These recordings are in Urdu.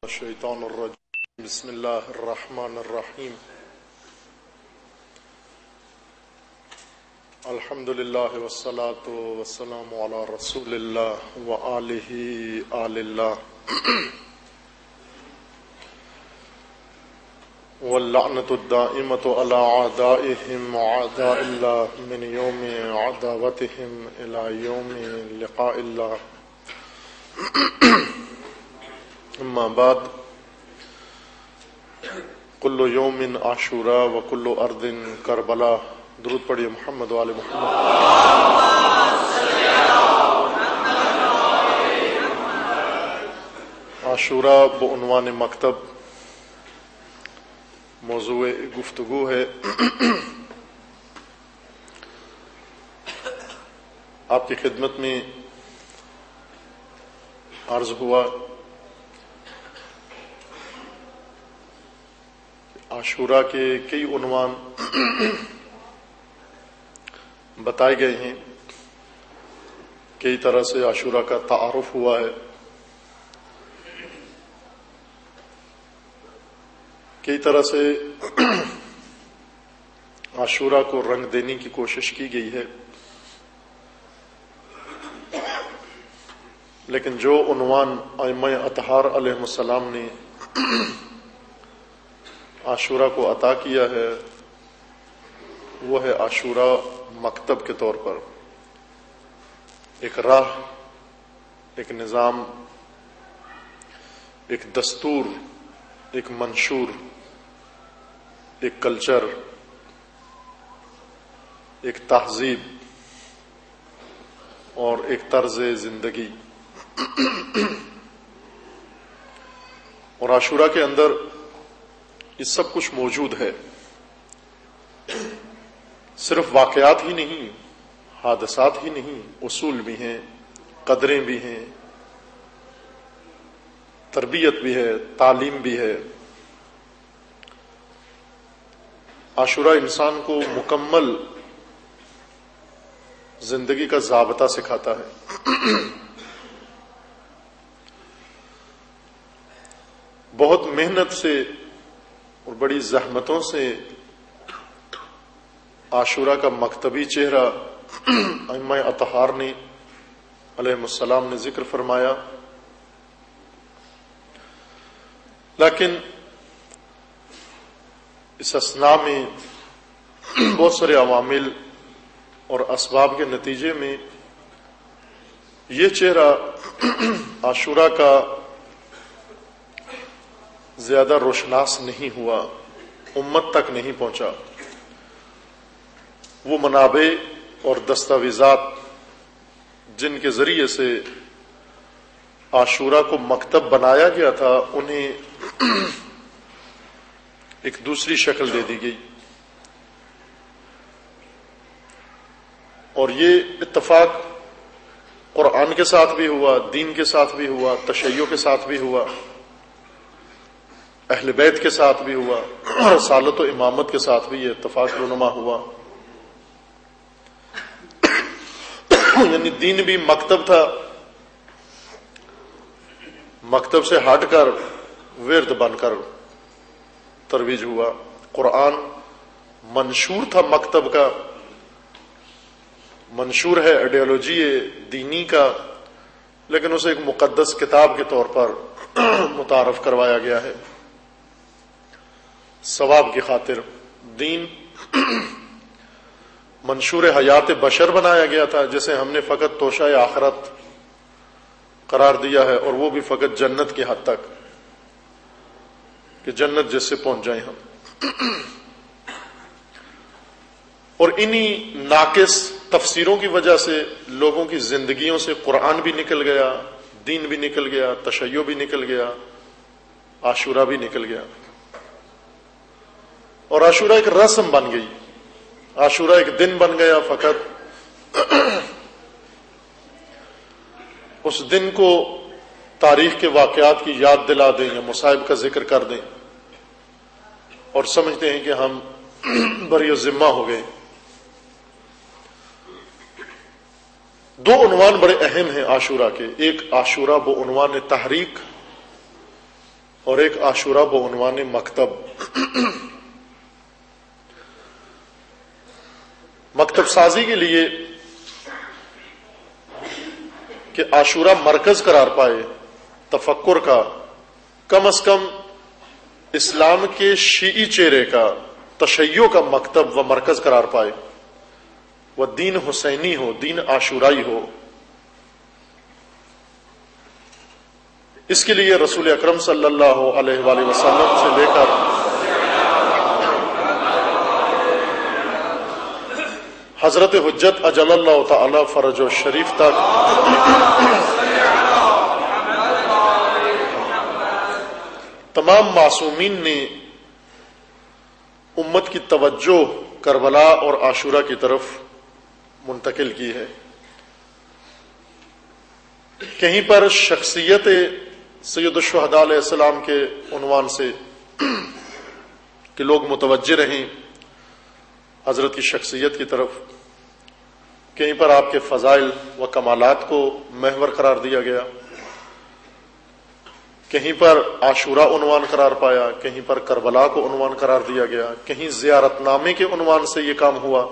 الشیطان الرجیم بسم اللہ الرحمن الرحیم الحمد للہ والصلاة والسلام علی رسول اللہ وآلہ آل اللہ واللعنۃ الدائمۃ علی اعدائہم وعداء اللہ من یوم عداوتہم الی یوم لقاء اللہ اما بعد کل یوم عاشوراء وکل ارض کربلا درود پڑھیے محمد و آل محمد۔ عاشوراء بعنوان مکتب موضوع گفتگو ہے۔ آپ کی خدمت میں عرض ہوا عاشوراء کے کئی عنوان بتائے گئے ہیں، کئی طرح سے عاشوراء کا تعارف ہوا ہے، کئی طرح سے عاشوراء کو رنگ دینے کی کوشش کی گئی ہے، لیکن جو عنوان ائمہ اطہار علیہ السلام نے عاشوراء کو عطا کیا ہے وہ ہے عاشوراء مکتب کے طور پر ایک راہ، ایک نظام، ایک دستور، ایک منشور، ایک کلچر، ایک تہذیب اور ایک طرز زندگی۔ اور عاشوراء کے اندر یہ سب کچھ موجود ہے، صرف واقعات ہی نہیں، حادثات ہی نہیں، اصول بھی ہیں، قدریں بھی ہیں، تربیت بھی ہے، تعلیم بھی ہے۔ عاشوراء انسان کو مکمل زندگی کا ضابطہ سکھاتا ہے۔ بہت محنت سے اور بڑی زحمتوں سے عاشوراء کا مکتبی چہرہ ائمہ اطہار نے علیہ السلام نے ذکر فرمایا، لیکن اس اثناء میں بہت سارے عوامل اور اسباب کے نتیجے میں یہ چہرہ عاشوراء کا زیادہ روشناس نہیں ہوا، امت تک نہیں پہنچا۔ وہ منابع اور دستاویزات جن کے ذریعے سے عاشوراء کو مکتب بنایا گیا تھا انہیں ایک دوسری شکل دے دی گئی، اور یہ اتفاق قرآن کے ساتھ بھی ہوا، دین کے ساتھ بھی ہوا، تشیع کے ساتھ بھی ہوا، اہل بیت کے ساتھ بھی ہوا، رسالت و امامت کے ساتھ بھی یہ اتفاق رونما ہوا۔ یعنی دین بھی مکتب تھا، مکتب سے ہٹ کر ورد بن کر ترویج ہوا۔ قرآن منشور تھا مکتب کا، منشور ہے آئیڈیالوجی دینی کا، لیکن اسے ایک مقدس کتاب کے طور پر متعارف کروایا گیا ہے ثواب کی خاطر۔ دین منشور حیات بشر بنایا گیا تھا، جسے ہم نے فقط توشہ آخرت قرار دیا ہے، اور وہ بھی فقط جنت کی حد تک کہ جنت جس سے پہنچ جائیں ہم۔ اور انہی ناقص تفسیروں کی وجہ سے لوگوں کی زندگیوں سے قرآن بھی نکل گیا، دین بھی نکل گیا، تشیع بھی نکل گیا، عاشوراء بھی نکل گیا، اور عاشوراء ایک رسم بن گئی، عاشوراء ایک دن بن گیا فقط۔ اس دن کو تاریخ کے واقعات کی یاد دلا دیں یا مصائب کا ذکر کر دیں اور سمجھتے ہیں کہ ہم بری ذمہ ہو گئے۔ دو عنوان بڑے اہم ہیں عاشوراء کے، ایک عاشوراء بعنوان تحریک، اور ایک عاشورہ بعنوان مکتب. مکتب سازی کے لیے کہ عاشورہ مرکز قرار پائے تفکر کا، کم از کم اسلام کے شیعی چہرے کا، تشیع کا مکتب و مرکز قرار پائے، وہ دین حسینی ہو، دین عاشورائی ہو. اس کے لیے رسول اکرم صلی اللہ علیہ وآلہ وسلم سے لے کر حضرت حجت اجل اللہ تعالی فرج و شریف تک تمام معصومین نے امت کی توجہ کربلا اور عاشورہ کی طرف منتقل کی ہے. کہیں پر شخصیت سید الشہداء علیہ السلام کے عنوان سے کہ لوگ متوجہ رہیں حضرت کی شخصیت کی طرف، کہیں پر آپ کے فضائل و کمالات کو محور قرار دیا گیا، کہیں پر عاشورہ عنوان قرار پایا، کہیں پر کربلا کو عنوان قرار دیا گیا، کہیں زیارت نامے کے عنوان سے یہ کام ہوا.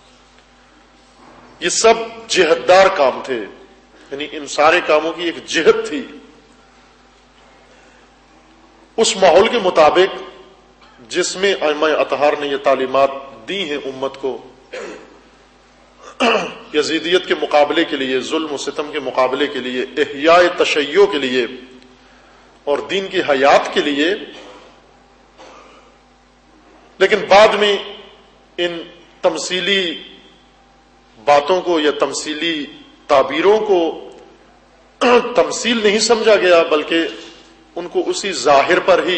یہ سب جہتدار کام تھے، یعنی ان سارے کاموں کی ایک جہت تھی. اس ماحول کے مطابق جس میں ائمہ اطہار نے یہ تعلیمات دی ہیں امت کو، یزیدیت کے مقابلے کے لیے، ظلم و ستم کے مقابلے کے لیے، احیاء تشیع کے لیے اور دین کی حیات کے لیے. لیکن بعد میں ان تمثیلی باتوں کو یا تمثیلی تعبیروں کو تمثیل نہیں سمجھا گیا، بلکہ ان کو اسی ظاہر پر ہی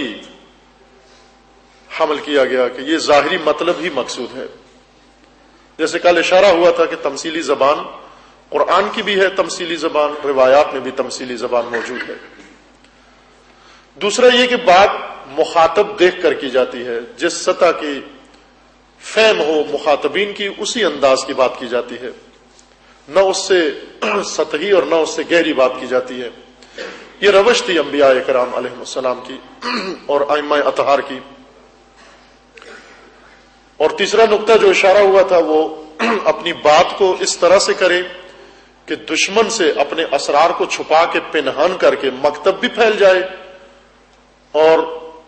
حمل کیا گیا کہ یہ ظاہری مطلب ہی مقصود ہے. جیسے کل اشارہ ہوا تھا کہ تمثیلی زبان قرآن کی بھی ہے، تمثیلی زبان روایات میں بھی تمثیلی زبان موجود ہے. دوسرا یہ کہ بات مخاطب دیکھ کر کی جاتی ہے، جس سطح کی فہم ہو مخاطبین کی اسی انداز کی بات کی جاتی ہے، نہ اس سے سطحی اور نہ اس سے گہری بات کی جاتی ہے. یہ روش تھی انبیاء کرام علیہ السلام کی اور ائمہ اطہار کی. اور تیسرا نقطہ جو اشارہ ہوا تھا وہ اپنی بات کو اس طرح سے کرے کہ دشمن سے اپنے اسرار کو چھپا کے پنہان کر کے مکتب بھی پھیل جائے اور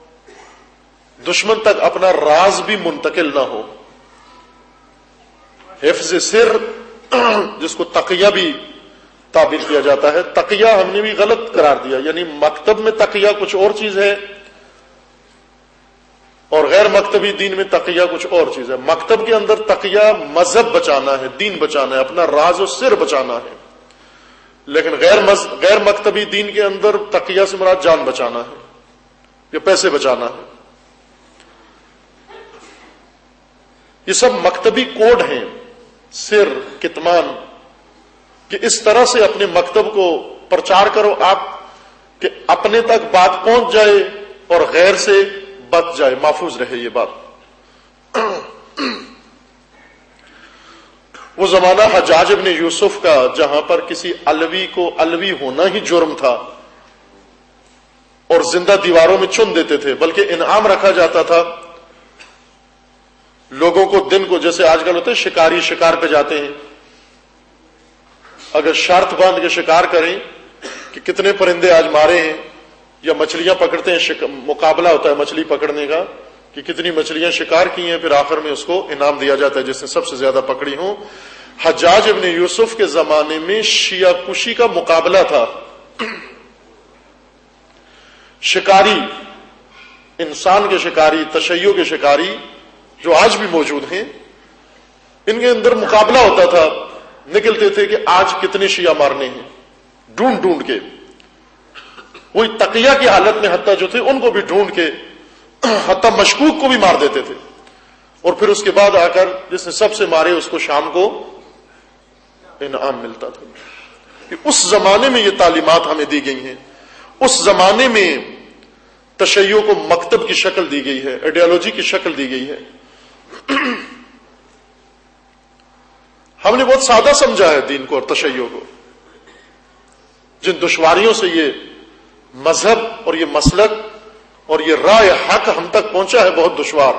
دشمن تک اپنا راز بھی منتقل نہ ہو. حفظ سر جس کو تقیہ بھی تعبیر کیا جاتا ہے، تقیہ ہم نے بھی غلط قرار دیا، یعنی مکتب میں تقیہ کچھ اور چیز ہے اور غیر مکتبی دین میں تقیہ کچھ اور چیز ہے. مکتب کے اندر تقیہ مذہب بچانا ہے، دین بچانا ہے، اپنا راز و سر بچانا ہے. لیکن غیر مکتبی دین کے اندر تقیہ سے مراد جان بچانا ہے یا پیسے بچانا ہے. یہ سب مکتبی کوڈ ہیں، سر، کتمان، کہ اس طرح سے اپنے مکتب کو پرچار کرو آپ کہ اپنے تک بات پہنچ جائے اور غیر سے بچ جائے، محفوظ رہے یہ بات. وہ زمانہ حجاج ابن یوسف کا جہاں پر کسی علوی کو علوی ہونا ہی جرم تھا اور زندہ دیواروں میں چن دیتے تھے، بلکہ انعام رکھا جاتا تھا لوگوں کو. دن کو جیسے آج کل ہوتے شکاری شکار پہ جاتے ہیں، اگر شرط باندھ کے شکار کریں کہ کتنے پرندے آج مارے ہیں، یا مچھلیاں پکڑتے ہیں، مقابلہ ہوتا ہے مچھلی پکڑنے کا کہ کتنی مچھلیاں شکار کی ہیں، پھر آخر میں اس کو انعام دیا جاتا ہے جس نے سب سے زیادہ پکڑی ہوں. حجاج ابن یوسف کے زمانے میں شیعہ کشی کا مقابلہ تھا. شکاری، انسان کے شکاری، تشیع کے شکاری جو آج بھی موجود ہیں، ان کے اندر مقابلہ ہوتا تھا. نکلتے تھے کہ آج کتنے شیعہ مارنے ہیں، ڈھونڈ ڈھونڈ کے. وہی تقیہ کی حالت میں حتیٰ جو تھے ان کو بھی ڈھونڈ کے حتیٰ مشکوک کو بھی مار دیتے تھے. اور پھر اس کے بعد آ کر جس نے سب سے مارے اس کو شام کو انعام ملتا تھا. اس زمانے میں یہ تعلیمات ہمیں دی گئی ہیں. اس زمانے میں تشیع کو مکتب کی شکل دی گئی ہے، آئیڈیالوجی کی شکل دی گئی ہے. ہم نے بہت سادہ سمجھا ہے دین کو اور تشیع کو. جن دشواریوں سے یہ مذہب اور یہ مسلک اور یہ رائے حق ہم تک پہنچا ہے بہت دشوار.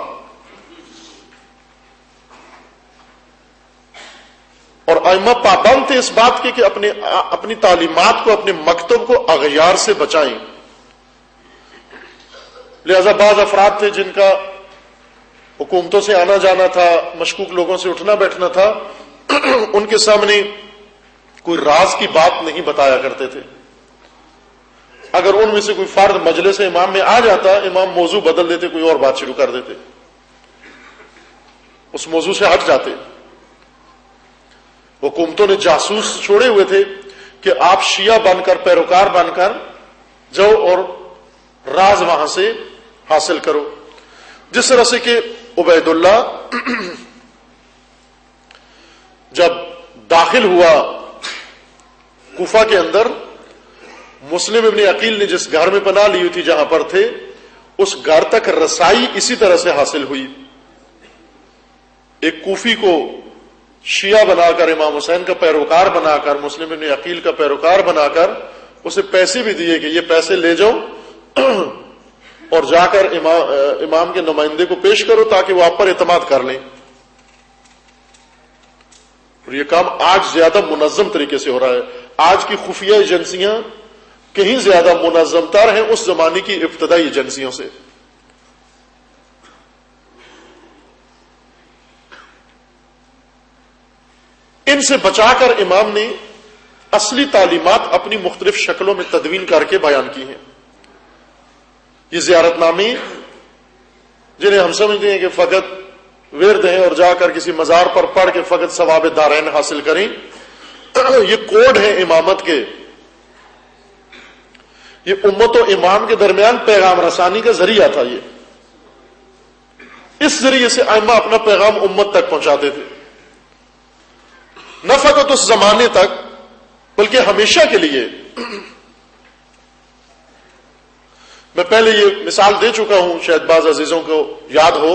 اور ائمہ پابند تھے اس بات کے کہ اپنی تعلیمات کو، اپنے مکتب کو اغیار سے بچائیں. لہذا بعض افراد تھے جن کا حکومتوں سے آنا جانا تھا، مشکوک لوگوں سے اٹھنا بیٹھنا تھا، ان کے سامنے کوئی راز کی بات نہیں بتایا کرتے تھے. اگر ان میں سے کوئی فرد مجلس امام میں آ جاتا، امام موضوع بدل دیتے، کوئی اور بات شروع کر دیتے، اس موضوع سے ہٹ جاتے. حکومتوں نے جاسوس چھوڑے ہوئے تھے کہ آپ شیعہ بن کر، پیروکار بن کر جاؤ اور راز وہاں سے حاصل کرو. جس طرح سے کہ عبید اللہ جب داخل ہوا کوفہ کے اندر، مسلم ابن عقیل نے جس گھر میں پناہ لی ہوئی تھی جہاں پر تھے، اس گھر تک رسائی اسی طرح سے حاصل ہوئی. ایک کوفی کو شیعہ بنا کر، امام حسین کا پیروکار بنا کر، مسلم ابن عقیل کا پیروکار بنا کر اسے پیسے بھی دیے کہ یہ پیسے لے جاؤ اور جا کر امام کے نمائندے کو پیش کرو تاکہ وہ آپ پر اعتماد کر لیں. اور یہ کام آج زیادہ منظم طریقے سے ہو رہا ہے. آج کی خفیہ ایجنسیاں کہیں زیادہ منظم تر ہیں اس زمانے کی ابتدائی ایجنسیوں سے. ان سے بچا کر امام نے اصلی تعلیمات اپنی مختلف شکلوں میں تدوین کر کے بیان کی ہیں. یہ زیارت نامے جنہیں ہم سمجھتے ہیں کہ فقط ورد ہیں اور جا کر کسی مزار پر پڑھ کے فقط ثواب دارین حاصل کریں، یہ کوڈ ہیں امامت کے. یہ امت و امام کے درمیان پیغام رسانی کا ذریعہ تھا. یہ اس ذریعے سے ائمہ اپنا پیغام امت تک پہنچاتے تھے، نہ فقط اس زمانے تک بلکہ ہمیشہ کے لیے. میں پہلے یہ مثال دے چکا ہوں، شاید بعض عزیزوں کو یاد ہو.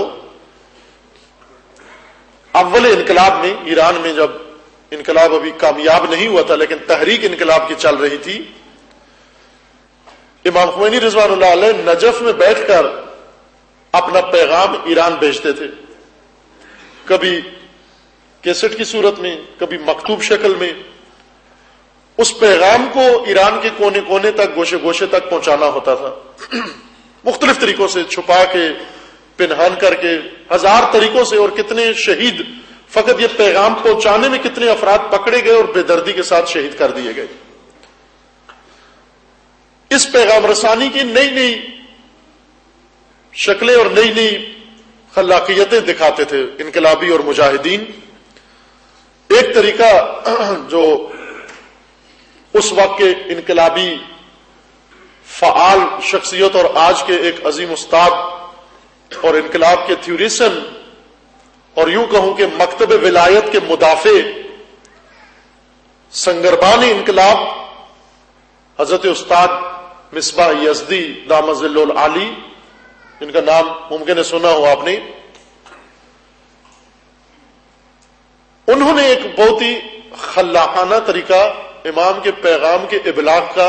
اول انقلاب میں ایران میں، جب انقلاب ابھی کامیاب نہیں ہوا تھا لیکن تحریک انقلاب کی چل رہی تھی، امام خمینی رضوان اللہ علیہ نجف میں بیٹھ کر اپنا پیغام ایران بھیجتے تھے، کبھی کیسٹ کی صورت میں، کبھی مکتوب شکل میں. اس پیغام کو ایران کے کونے کونے تک، گوشے گوشے تک پہنچانا ہوتا تھا، مختلف طریقوں سے، چھپا کے، پنہان کر کے، ہزار طریقوں سے. اور کتنے شہید فقط یہ پیغام پہنچانے میں کتنے افراد پکڑے گئے اور بے دردی کے ساتھ شہید کر دیے گئے. اس پیغام رسانی کی نئی نئی شکلیں اور نئی نئی خلاقیتیں دکھاتے تھے انقلابی اور مجاہدین. ایک طریقہ جو اس وقت کے انقلابی فعال شخصیت اور آج کے ایک عظیم استاد اور انقلاب کے تھیوریسن اور یوں کہوں کہ مکتب ولایت کے مدافع، سنگربان انقلاب حضرت استاد مصباح یزدی دامت ظلہ العالی، جن کا نام ممکن ہے سنا ہو آپ نے، انہوں نے ایک بہت ہی خلاقانہ طریقہ امام کے پیغام کے ابلاغ کا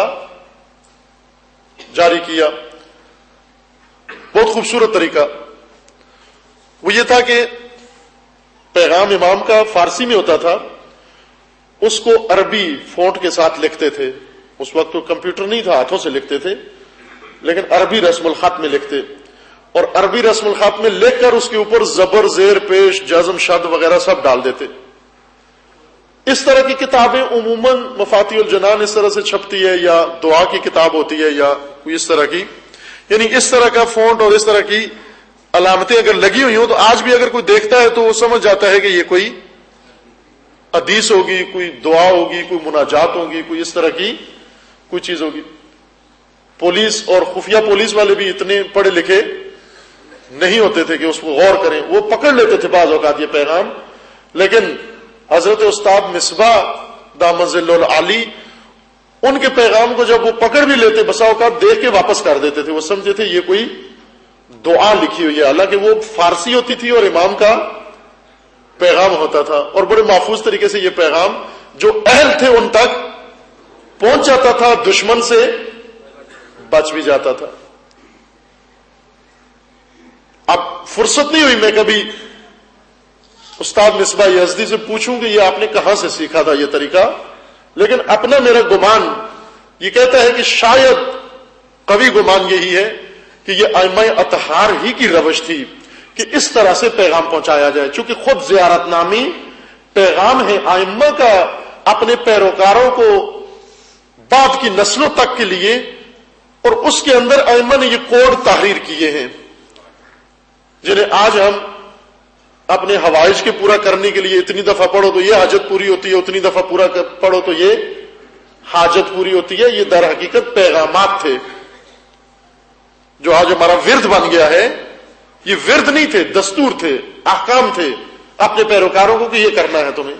جاری کیا. بہت خوبصورت طریقہ. وہ یہ تھا کہ پیغام امام کا فارسی میں ہوتا تھا، اس کو عربی فونٹ کے ساتھ لکھتے تھے. اس وقت تو کمپیوٹر نہیں تھا، ہاتھوں سے لکھتے تھے، لیکن عربی رسم الخط میں لکھتے، اور عربی رسم الخط میں لکھ کر اس کے اوپر زبر، زیر پیش، جزم، شد وغیرہ سب ڈال دیتے. اس طرح کی کتابیں عموماً مفاتیح الجنان اس طرح سے چھپتی ہے، یا دعا کی کتاب ہوتی ہے، یا کوئی اس طرح کی، یعنی اس طرح کا فونٹ اور اس طرح کی علامتیں اگر لگی ہوئی ہوں تو آج بھی اگر کوئی دیکھتا ہے تو وہ سمجھ جاتا ہے کہ یہ کوئی حدیث ہوگی، کوئی دعا ہوگی، کوئی مناجات ہوگی، کوئی اس طرح کی کوئی چیز ہوگی. پولیس اور خفیہ پولیس والے بھی اتنے پڑھے لکھے نہیں ہوتے تھے کہ اس کو غور کریں، وہ پکڑ لیتے تھے بعض اوقات یہ پیغام. لیکن حضرت استاد مصباح دامت ظلہ العالی، ان کے پیغام کو جب وہ پکڑ بھی لیتے، بسا اوقات دیکھ کے واپس کر دیتے تھے. وہ سمجھتے تھے یہ کوئی دعا لکھی ہوئی ہے، حالانکہ وہ فارسی ہوتی تھی اور امام کا پیغام ہوتا تھا. اور بڑے محفوظ طریقے سے یہ پیغام جو اہل تھے ان تک پہنچ جاتا تھا، دشمن سے بچ بھی جاتا تھا. فرصت نہیں ہوئی میں کبھی استاد مصباح یزدی سے پوچھوں کہ یہ آپ نے کہاں سے سیکھا تھا یہ طریقہ، لیکن اپنا میرا گمان یہ کہتا ہے کہ شاید قوی گمان یہی ہے کہ یہ ائمہ اطہار ہی کی روش تھی کہ اس طرح سے پیغام پہنچایا جائے، چونکہ خود زیارت نامی پیغام ہے ائمہ کا اپنے پیروکاروں کو بعد کی نسلوں تک کے لیے، اور اس کے اندر ائمہ نے یہ کوڈ تحریر کیے ہیں جنہیں آج ہم اپنے حوائج کے پورا کرنے کے لیے اتنی دفعہ پڑھو تو یہ حاجت پوری ہوتی ہے، اتنی دفعہ پورا پڑھو تو یہ حاجت پوری ہوتی ہے۔ یہ در حقیقت پیغامات تھے جو آج ہمارا ورد بن گیا ہے، یہ ورد نہیں تھے، دستور تھے، احکام تھے اپنے پیروکاروں کو کہ یہ کرنا ہے تمہیں۔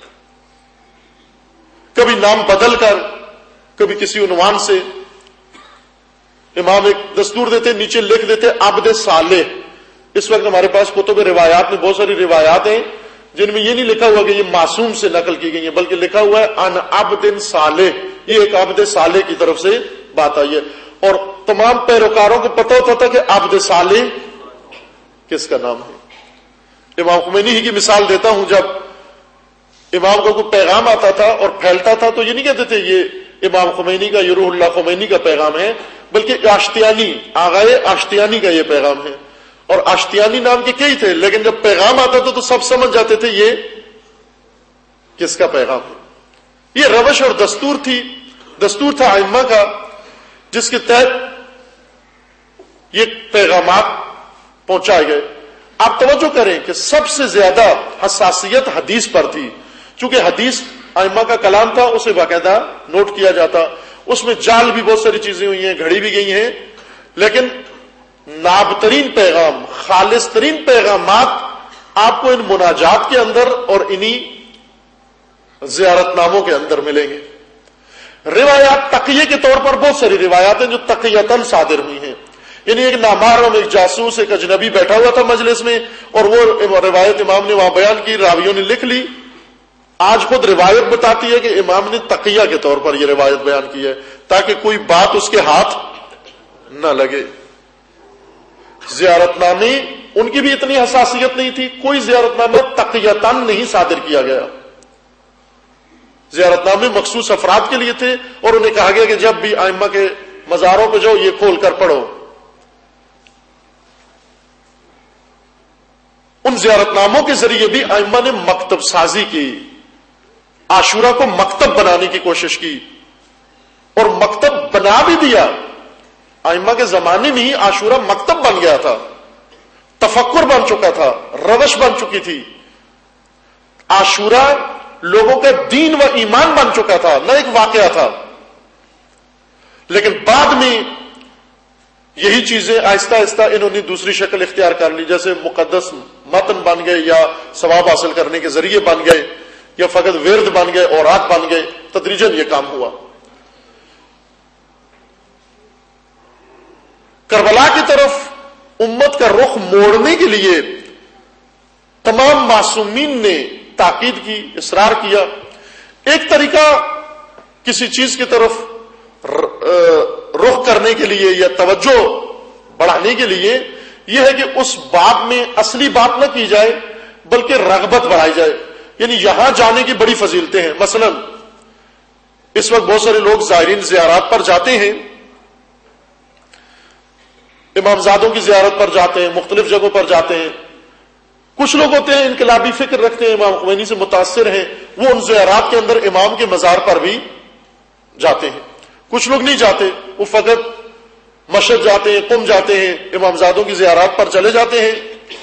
کبھی نام بدل کر، کبھی کسی عنوان سے امام ایک دستور دیتے، نیچے لکھ دیتے عبد صالح۔ اس وقت ہمارے پاس کتب روایات میں بہت ساری روایات ہیں جن میں یہ نہیں لکھا ہوا کہ یہ معصوم سے نقل کی گئی ہیں، بلکہ لکھا ہوا ہے ان عبد صالح، یہ ایک عبد صالح کی طرف سے بات آئی ہے، اور تمام پیروکاروں کو پتہ ہوتا تھا کہ عبد صالح کس کا نام ہے۔ امام خمینی ہی کی مثال دیتا ہوں، جب امام کا کوئی پیغام آتا تھا اور پھیلتا تھا تو یہ نہیں کہتے تھے یہ امام خمینی کا، یہ روح اللہ خمینی کا پیغام ہے، بلکہ آشتیانی، آغائے آشتیانی کا یہ پیغام ہے، اور آشتیانی نام کے کئی تھے، لیکن جب پیغام آتا تھا تو سب سمجھ جاتے تھے یہ کس کا پیغام ہے۔ یہ روش اور دستور تھی، دستور تھا ائمہ کا جس کے تحت یہ پیغامات پہنچائے گئے۔ آپ توجہ کریں کہ سب سے زیادہ حساسیت حدیث پر تھی، چونکہ حدیث ائمہ کا کلام تھا، اسے باقاعدہ نوٹ کیا جاتا، اس میں جال بھی بہت ساری چیزیں ہوئی ہیں، گھڑی بھی گئی ہیں، لیکن ناب ترین پیغام، خالص ترین پیغامات آپ کو ان مناجات کے اندر اور انہی زیارت ناموں کے اندر ملیں گے۔ روایات تقیے کے طور پر بہت ساری روایات ہیں جو تقیتاً صادر ہوئی ہیں، یعنی ایک نامحرم، ایک جاسوس، ایک اجنبی بیٹھا ہوا تھا مجلس میں اور وہ روایت امام نے وہاں بیان کی، راویوں نے لکھ لی۔ آج خود روایت بتاتی ہے کہ امام نے تقیہ کے طور پر یہ روایت بیان کی ہے تاکہ کوئی بات اس کے ہاتھ نہ لگے۔ زیارت نامے ان کی بھی اتنی حساسیت نہیں تھی، کوئی زیارت نامہ تقیتاً نہیں صادر کیا گیا۔ زیارت نامے مخصوص افراد کے لیے تھے اور انہیں کہا گیا کہ جب بھی ائمہ کے مزاروں پہ جاؤ یہ کھول کر پڑھو۔ ان زیارت ناموں کے ذریعے بھی ائمہ نے مکتب سازی کی، عاشورہ کو مکتب بنانے کی کوشش کی، اور مکتب بنا بھی دیا۔ ائمہ کے زمانے میں ہی عاشورہ مکتب بن گیا تھا، تفکر بن چکا تھا، روش بن چکی تھی۔ عاشورہ لوگوں کا دین و ایمان بن چکا تھا، نہ ایک واقعہ تھا۔ لیکن بعد میں یہی چیزیں آہستہ آہستہ انہوں نے دوسری شکل اختیار کر لی، جیسے مقدس متن بن گئے، یا ثواب حاصل کرنے کے ذریعے بن گئے، یا فقط ورد بن گئے، اوراد بن گئے۔ تدریجاً یہ کام ہوا۔ کربلا کی طرف امت کا رخ موڑنے کے لیے تمام معصومین نے تاکید کی، اصرار کیا۔ ایک طریقہ کسی چیز کی طرف رخ کرنے کے لیے یا توجہ بڑھانے کے لیے یہ ہے کہ اس بات میں اصلی بات نہ کی جائے بلکہ رغبت بڑھائی جائے، یعنی یہاں جانے کی بڑی فضیلتیں ہیں۔ مثلا اس وقت بہت سارے لوگ زائرین زیارات پر جاتے ہیں، امامزادوں کی زیارت پر جاتے ہیں، مختلف جگہوں پر جاتے ہیں۔ کچھ لوگ ہوتے ہیں انقلابی فکر رکھتے ہیں، امام خمینی سے متاثر ہیں، وہ ان زیارات کے اندر امام کے مزار پر بھی جاتے ہیں۔ کچھ لوگ نہیں جاتے، وہ فقط مشہد جاتے ہیں، قم جاتے ہیں، امامزادوں کی زیارات پر چلے جاتے ہیں،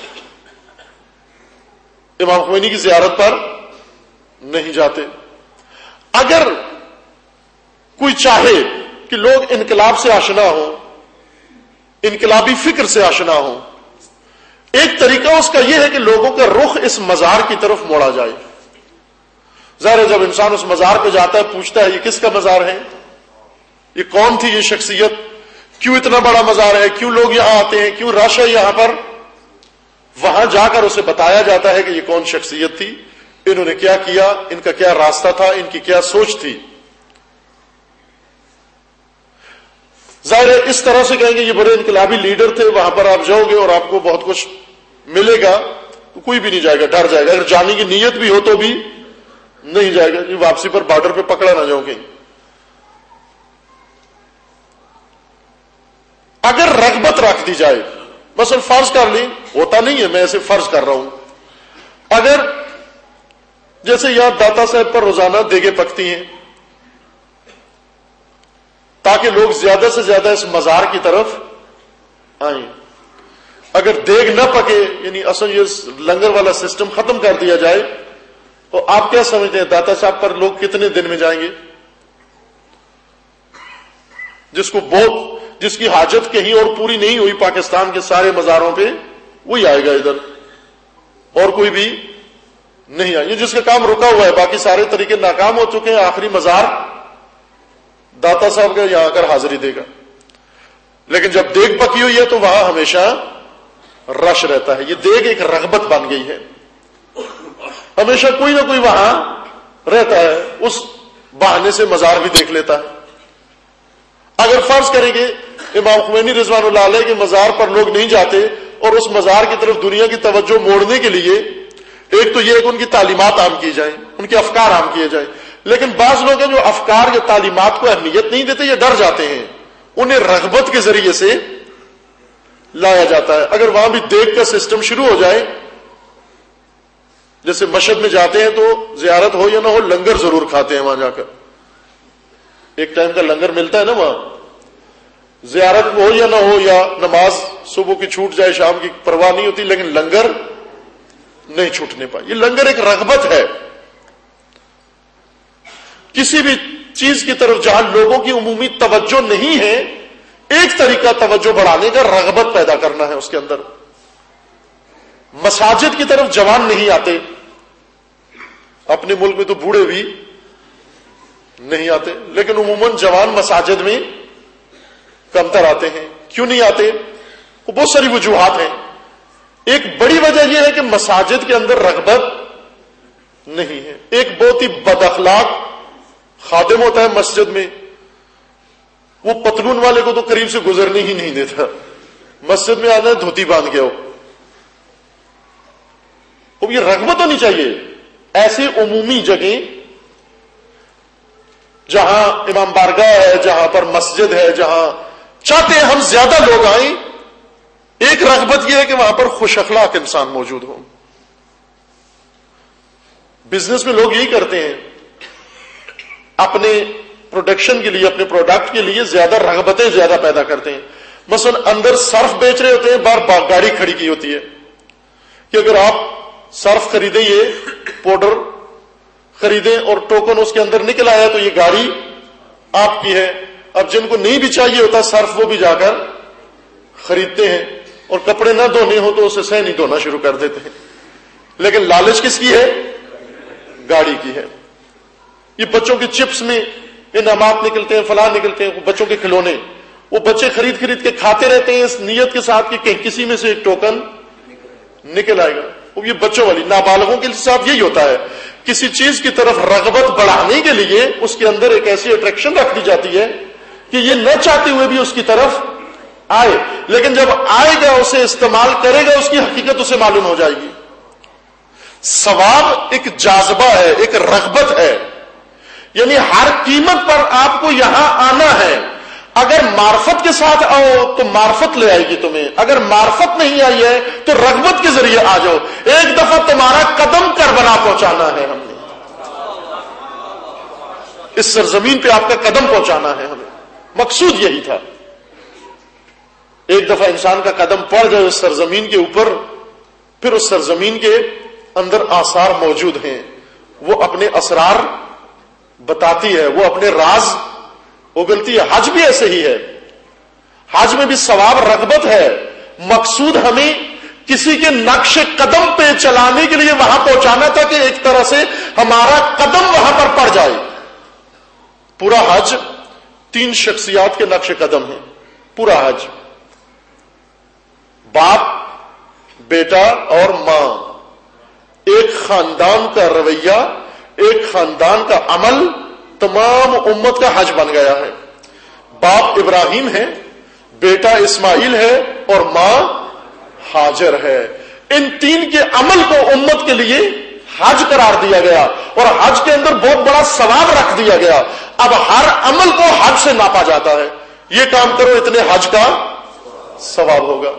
امام خمینی کی زیارت پر نہیں جاتے۔ اگر کوئی چاہے کہ لوگ انقلاب سے آشنا ہوں، انقلابی فکر سے آشنا ہوں، ایک طریقہ اس کا یہ ہے کہ لوگوں کا رخ اس مزار کی طرف موڑا جائے۔ ظاہر ہے جب انسان اس مزار پہ جاتا ہے پوچھتا ہے یہ کس کا مزار ہے، یہ کون تھی یہ شخصیت، کیوں اتنا بڑا مزار ہے، کیوں لوگ یہاں آتے ہیں، کیوں رش ہے یہاں پر۔ وہاں جا کر اسے بتایا جاتا ہے کہ یہ کون شخصیت تھی، انہوں نے کیا کیا، ان کا کیا راستہ تھا، ان کی کیا سوچ تھی۔ ظاہر ہے اس طرح سے کہیں گے یہ بڑے انقلابی لیڈر تھے، وہاں پر آپ جاؤ گے اور آپ کو بہت کچھ ملے گا تو کوئی بھی نہیں جائے گا، ڈر جائے گا. اگر جانے کی نیت بھی ہو تو بھی نہیں جائے گا، واپسی پر بارڈر پہ پکڑا نہ جاؤ کہیں. اگر رغبت رکھ دی جائے، مثلا فرض کر لیں، ہوتا نہیں ہے، میں ایسے فرض کر رہا ہوں، اگر جیسے یہاں داتا صاحب پر روزانہ دیگیں پکتی ہیں تاکہ لوگ زیادہ سے زیادہ اس مزار کی طرف آئیں، اگر دیگ نہ پکے، یعنی اصل یہ لنگر والا سسٹم ختم کر دیا جائے، تو آپ کیا سمجھتے ہیں داتا صاحب پر لوگ کتنے دن میں جائیں گے؟ جس کی حاجت کہیں اور پوری نہیں ہوئی پاکستان کے سارے مزاروں پہ، وہی آئے گا ادھر، اور کوئی بھی نہیں آئے. جس کا کام رکا ہوا ہے، باقی سارے طریقے ناکام ہو چکے ہیں، آخری مزار داتا صاحب کا یہاں آ کر حاضری دے گا. لیکن جب دیگ پکی ہوئی ہے تو وہاں ہمیشہ رش رہتا ہے. یہ دیگ ایک رغبت بن گئی ہے، ہمیشہ کوئی نہ کوئی وہاں رہتا ہے، اس بہانے سے مزار بھی دیکھ لیتا ہے. اگر فرض کریں گے امام خمینی رضوان اللہ علیہ کے مزار پر لوگ نہیں جاتے اور اس مزار کی طرف دنیا کی توجہ موڑنے کے لیے ایک تو یہ ہے کہ ان کی تعلیمات عام کی جائیں، ان کے افکار عام کیے جائیں، لیکن بعض لوگ ہیں جو افکار یا تعلیمات کو اہمیت نہیں دیتے یا ڈر جاتے ہیں، انہیں رغبت کے ذریعے سے لایا جاتا ہے. اگر وہاں بھی دیگ کا سسٹم شروع ہو جائے، جیسے مشہد میں جاتے ہیں تو زیارت ہو یا نہ ہو لنگر ضرور کھاتے ہیں وہاں جا کر، ایک ٹائم کا لنگر ملتا ہے نا وہاں، زیارت ہو یا نہ ہو، یا نماز صبح کی چھوٹ جائے شام کی پرواہ نہیں ہوتی، لیکن لنگر نہیں چھوٹنے پائے. یہ لنگر ایک رغبت ہے. کسی بھی چیز کی طرف جہاں لوگوں کی عمومی توجہ نہیں ہے، ایک طریقہ توجہ بڑھانے کا رغبت پیدا کرنا ہے اس کے اندر. مساجد کی طرف جوان نہیں آتے، اپنے ملک میں تو بوڑھے بھی نہیں آتے، لیکن عموماً جوان مساجد میں کمتر آتے ہیں. کیوں نہیں آتے؟ وہ بہت ساری وجوہات ہیں. ایک بڑی وجہ یہ ہے کہ مساجد کے اندر رغبت نہیں ہے. ایک بہت ہی بد اخلاق خادم ہوتا ہے مسجد میں، وہ پتلون والے کو تو قریب سے گزرنے ہی نہیں دیتا. مسجد میں آنا ہے دھوتی باندھ کے ہو. اب یہ رغبت ہونی چاہیے. ایسی عمومی جگہ جہاں امام بارگاہ ہے، جہاں پر مسجد ہے، جہاں چاہتے ہیں ہم زیادہ لوگ آئیں، ایک رغبت یہ ہے کہ وہاں پر خوش اخلاق انسان موجود ہو. بزنس میں لوگ یہی کرتے ہیں، اپنے پروڈکشن کے لیے، اپنے پروڈکٹ کے لیے زیادہ رغبتیں زیادہ پیدا کرتے ہیں. مثلا اندر صرف بیچ رہے ہوتے ہیں، باہر گاڑی کھڑی کی ہوتی ہے کہ اگر آپ صرف خریدیں، یہ پاؤڈر خریدیں اور ٹوکن اس کے اندر نکل آیا تو یہ گاڑی آپ کی ہے. اب جن کو نہیں بھی چاہیے ہوتا صرف، وہ بھی جا کر خریدتے ہیں، اور کپڑے نہ دھونے ہو تو اسے سہ نہیں دھونا شروع کر دیتے ہیں. لیکن لالچ کس کی ہے؟ گاڑی کی ہے. یہ بچوں کے چپس میں انعامات نکلتے ہیں، فلاں نکلتے ہیں، بچوں کے کھلونے، وہ بچے خرید خرید کے کھاتے رہتے ہیں اس نیت کے ساتھ کہ کہیں کسی میں سے ایک ٹوکن نکل آئے گا. وہ یہ بچوں والی، نابالغوں کے ساتھ یہی ہوتا ہے. کسی چیز کی طرف رغبت بڑھانے کے لیے اس کے اندر ایک ایسی اٹریکشن رکھ دی جاتی ہے کہ یہ نہ چاہتے ہوئے بھی اس کی طرف آئے، لیکن جب آئے گا، اسے استعمال کرے گا، اس کی حقیقت اسے معلوم ہو جائے گی. ثواب ایک جاذبہ ہے، ایک رغبت ہے، یعنی ہر قیمت پر آپ کو یہاں آنا ہے. اگر معرفت کے ساتھ آؤ تو معرفت لے آئے گی تمہیں، اگر معرفت نہیں آئی ہے تو رغبت کے ذریعے آ جاؤ. ایک دفعہ تمہارا قدم کربلا پہنچانا ہے ہم نے، اس سرزمین پہ آپ کا قدم پہنچانا ہے ہمیں. مقصود یہی تھا. ایک دفعہ انسان کا قدم پڑ جائے اس سرزمین کے اوپر، پھر اس سرزمین کے اندر آثار موجود ہیں، وہ اپنے اسرار بتاتی ہے، وہ اپنے راز اگلتی ہے. حج بھی ایسے ہی ہے. حج میں بھی ثواب رغبت ہے. مقصود ہمیں کسی کے نقش قدم پہ چلانے کے لیے وہاں پہنچانا تھا کہ ایک طرح سے ہمارا قدم وہاں پر پڑ جائے. پورا حج 3 شخصیات کے نقش قدم ہیں. پورا حج باپ، بیٹا اور ماں، ایک خاندان کا رویہ، ایک خاندان کا عمل، تمام امت کا حج بن گیا ہے. باپ ابراہیم ہے، بیٹا اسماعیل ہے اور ماں ہاجر ہے. ان تین کے عمل کو امت کے لیے حج قرار دیا گیا اور حج کے اندر بہت بڑا ثواب رکھ دیا گیا. اب ہر عمل کو حج سے ناپا جاتا ہے. یہ کام کرو اتنے حج کا ثواب ہوگا.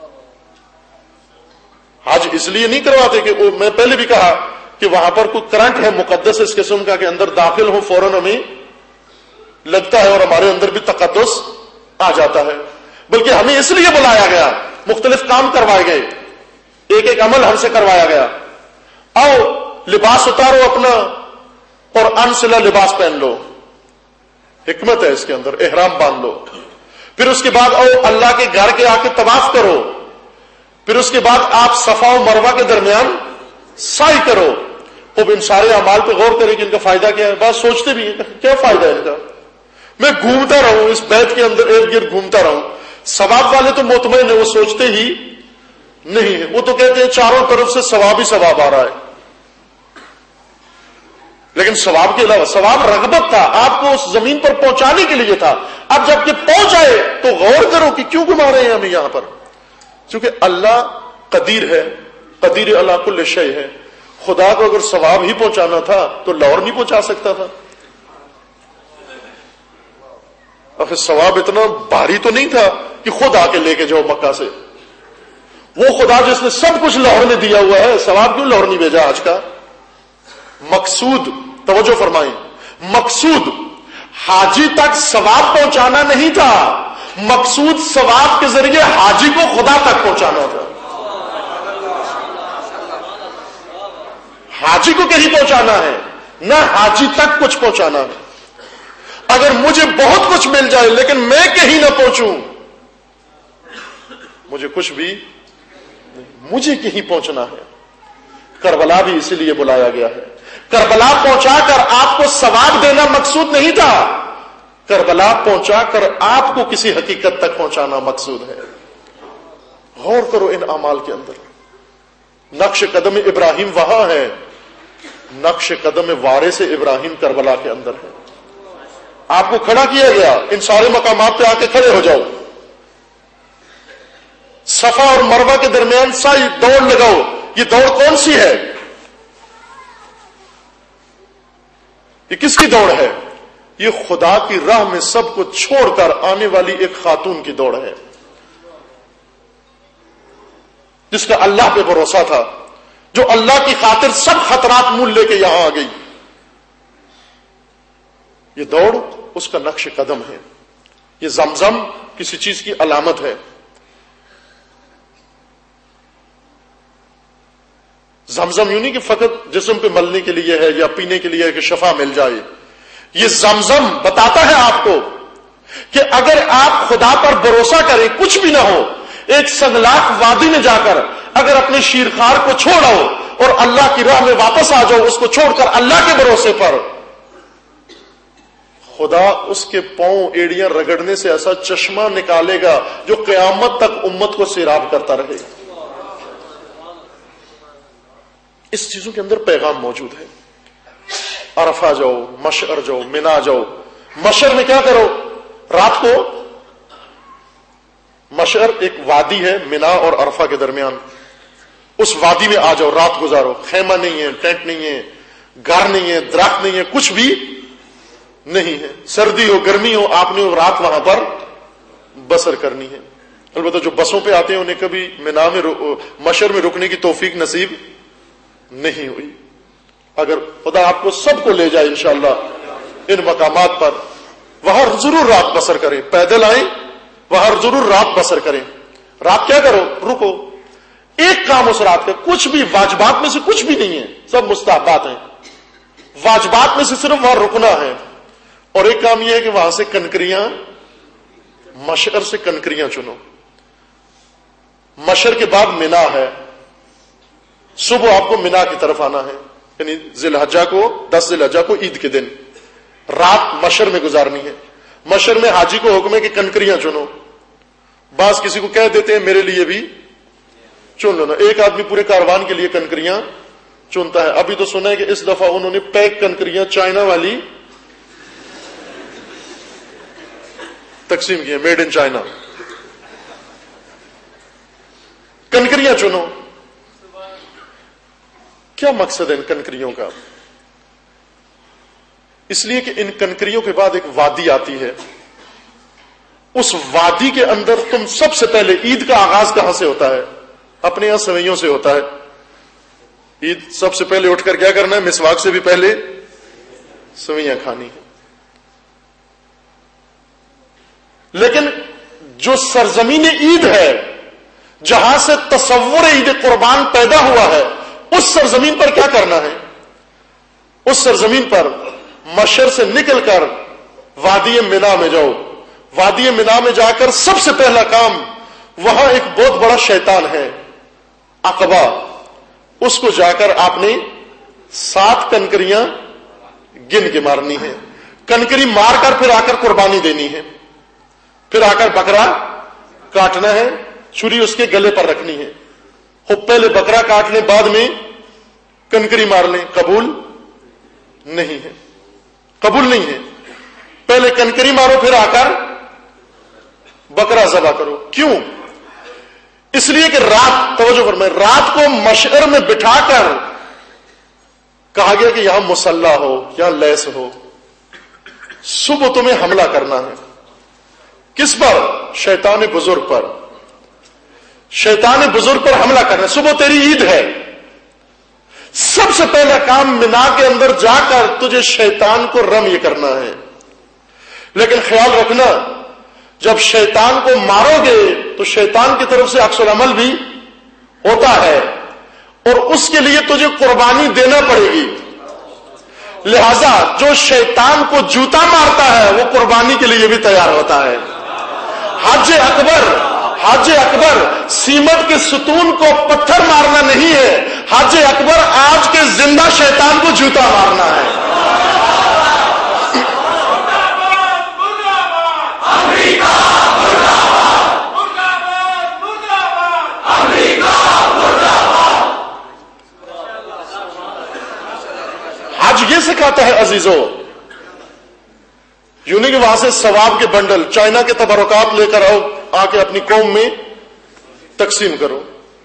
حج اس لیے نہیں کرواتے کہ میں پہلے بھی کہا کہ وہاں پر کوئی کرنٹ ہے مقدس اس قسم کا کہ اندر داخل ہو فوراً ہمیں لگتا ہے اور ہمارے اندر بھی تقدس آ جاتا ہے. بلکہ ہمیں اس لیے بلایا گیا, مختلف کام کروائے گئے, ایک ایک عمل ہم سے کروایا گیا. آؤ لباس اتارو اپنا اور انسلا لباس پہن لو, حکمت ہے اس کے اندر, احرام باندھ لو. پھر اس کے بعد آؤ اللہ کے گھر کے آ کے طواف کرو. پھر اس کے بعد آپ صفا و مروہ کے درمیان سعی کرو. اب ان سارے اعمال پہ غور کریں کہ ان کا فائدہ کیا ہے. بات سوچتے بھی ہیں کیا فائدہ ہے ان کا. میں گھومتا رہوں اس بیت کے اندر ارد گرد گھومتا رہوں. ثواب والے تو مطمئن ہیں, وہ سوچتے ہی نہیں ہے. وہ تو کہتے ہیں چاروں طرف سے ثواب ہی ثواب آ رہا ہے. لیکن ثواب کے علاوہ ثواب رغبت تھا, آپ کو اس زمین پر پہنچانے کے لیے تھا. اب جب کہ پہنچ آئے تو غور کرو کہ کیوں گھما رہے ہیں ہمیں یہاں پر. کیونکہ اللہ قدیر ہے, قدیر علی کل شیء ہے. خدا کو اگر ثواب ہی پہنچانا تھا تو لاہور نہیں پہنچا سکتا تھا. اور پھر ثواب اتنا بھاری تو نہیں تھا کہ خود آ کے لے کے جاؤ مکہ سے. وہ خدا جس نے سب کچھ لاہور میں دیا ہوا ہے, ثواب کیوں لاہور نہیں بھیجا آج کا. مقصود توجہ فرمائیں, مقصود حاجی تک ثواب پہنچانا نہیں تھا, مقصود ثواب کے ذریعے حاجی کو خدا تک پہنچانا تھا. حاجی کو کہیں پہنچانا ہے نہ حاجی تک کچھ پہنچانا ہے. اگر مجھے بہت کچھ مل جائے لیکن میں کہیں نہ پہنچوں, مجھے کچھ بھی نہیں, مجھے کہیں پہنچنا ہے. کربلا بھی اسی لیے بلایا گیا ہے. کربلا پہنچا کر آپ کو ثواب دینا مقصود نہیں تھا, کربلا پہنچا کر آپ کو کسی حقیقت تک پہنچانا مقصود ہے. غور کرو ان اعمال کے اندر. نقش قدم ابراہیم وہاں ہے, نقش قدم وارث ابراہیم کربلا کے اندر ہے. آپ کو کھڑا کیا گیا, ان سارے مقامات پہ آ کے کھڑے ہو جاؤ, صفا اور مروہ کے درمیان سعی دوڑ لگاؤ. یہ دوڑ کون سی ہے, یہ کس کی دوڑ ہے؟ یہ خدا کی راہ میں سب کو چھوڑ کر آنے والی ایک خاتون کی دوڑ ہے جس کا اللہ پہ بھروسہ تھا, جو اللہ کی خاطر سب خطرات مول لے کے یہاں آ گئی. یہ دوڑ اس کا نقش قدم ہے. یہ زمزم کسی چیز کی علامت ہے. زمزم یوں نہیں کہ فقط جسم پہ ملنے کے لیے ہے یا پینے کے لیے ہے کہ شفا مل جائے. یہ زمزم بتاتا ہے آپ کو کہ اگر آپ خدا پر بھروسہ کریں, کچھ بھی نہ ہو, ایک سنگلاخ وادی میں جا کر اگر اپنے شیرخوار کو چھوڑو اور اللہ کی راہ میں واپس آ جاؤ, اس کو چھوڑ کر اللہ کے بھروسے پر, خدا اس کے پاؤں ایڑیاں رگڑنے سے ایسا چشمہ نکالے گا جو قیامت تک امت کو سیراب کرتا رہے. اس چیزوں کے اندر پیغام موجود ہے. عرفہ جاؤ, مشعر جاؤ, منا جاؤ. مشعر میں کیا کرو, رات کو, مشعر ایک وادی ہے منا اور عرفہ کے درمیان, اس وادی میں آ جاؤ, رات گزارو. خیمہ نہیں ہے, ٹینٹ نہیں ہے, گھر نہیں ہے, درخت نہیں ہے, کچھ بھی نہیں ہے. سردی ہو گرمی ہو, آپ نے رات وہاں پر بسر کرنی ہے. البتہ جو بسوں پہ آتے ہیں انہیں کبھی منا میں مشعر میں رکنے کی توفیق نصیب نہیں ہوئی. اگر خدا آپ کو سب کو لے جائے انشاءاللہ ان مقامات پر, وہاں ضرور رات بسر کریں. پیدل آئیں, وہاں ضرور رات بسر کریں. رات کیا کرو, رکو. ایک کام اس رات کا, کچھ بھی واجبات میں سے کچھ بھی نہیں ہے, سب مستحبات ہیں. واجبات میں سے صرف وہاں رکنا ہے. اور ایک کام یہ ہے کہ وہاں سے کنکریاں, مشعر سے کنکریاں چنو. مشعر کے بعد منا ہے, صبح آپ کو منا کی طرف آنا ہے, یعنی ذی الحجہ کو, 10 ذی الحجہ کو, عید کے دن رات مشعر میں گزارنی ہے. مشعر میں حاجی کو حکم ہے کہ کنکریاں چنو. بعض کسی کو کہہ دیتے ہیں میرے لیے بھی چن لو نا. ایک آدمی پورے کاروان کے لیے کنکریاں چنتا ہے. ابھی تو سنا ہے کہ اس دفعہ انہوں نے پیک کنکریاں چائنا والی تقسیم کی ہیں, میڈ ان چائنا. کنکریاں چنو, کیا مقصد ہے ان کنکریوں کا؟ اس لیے کہ ان کنکریوں کے بعد ایک وادی آتی ہے، اس وادی کے اندر تم سب سے پہلے عید کا آغاز کہاں سے ہوتا ہے؟ اپنے یہاں سوئیوں سے ہوتا ہے. عید سب سے پہلے اٹھ کر کیا کرنا ہے؟ مسواک سے بھی پہلے سوئیاں کھانی ہے. لیکن جو سرزمین عید ہے، جہاں سے تصور عید قربان پیدا ہوا ہے، اس سرزمین پر کیا کرنا ہے؟ اس سرزمین پر مشر سے نکل کر وادی منا میں جاؤ. وادی منا میں جا کر سب سے پہلا کام، وہاں ایک بہت بڑا شیطان ہے عقبہ، اس کو جا کر آپ نے 7 کنکریاں گن کے مارنی ہے. کنکری مار کر پھر آ کر قربانی دینی ہے، پھر آ کر بکرا کاٹنا ہے، چھری اس کے گلے پر رکھنی ہے. خوب پہلے بکرا کاٹ لیں، بعد میں کنکری مار لیں، قبول نہیں ہے، قبول نہیں ہے. پہلے کنکری مارو، پھر آ کر بکرا ذبح کرو. کیوں؟ اس لیے کہ رات، توجہ فرمائیں، رات کو مشعر میں بٹھا کر کہا گیا کہ یہاں مسلح ہو، یہاں لیس ہو، صبح تمہیں حملہ کرنا ہے. کس پر؟ شیطان بزرگ پر. شیطان بزرگ پر حملہ کرنا ہے. صبح تیری عید ہے، سب سے پہلا کام منا کے اندر جا کر تجھے شیطان کو رمی کرنا ہے. لیکن خیال رکھنا، جب شیطان کو مارو گے تو شیطان کی طرف سے عکس العمل بھی ہوتا ہے، اور اس کے لیے تجھے قربانی دینا پڑے گی. لہذا جو شیطان کو جوتا مارتا ہے وہ قربانی کے لیے بھی تیار ہوتا ہے. حج اکبر سیمٹ کے ستون کو پتھر مارنا نہیں ہے، حج اکبر آج کے زندہ شیطان کو جوتا مارنا ہے. حج یہ سکھاتا ہے عزیزو، یوں نہیں کہ وہاں سے ثواب کے بنڈل، چائنا کے تبرکات لے کر آؤ، آ کے اپنی قوم میں تقسیم کرو.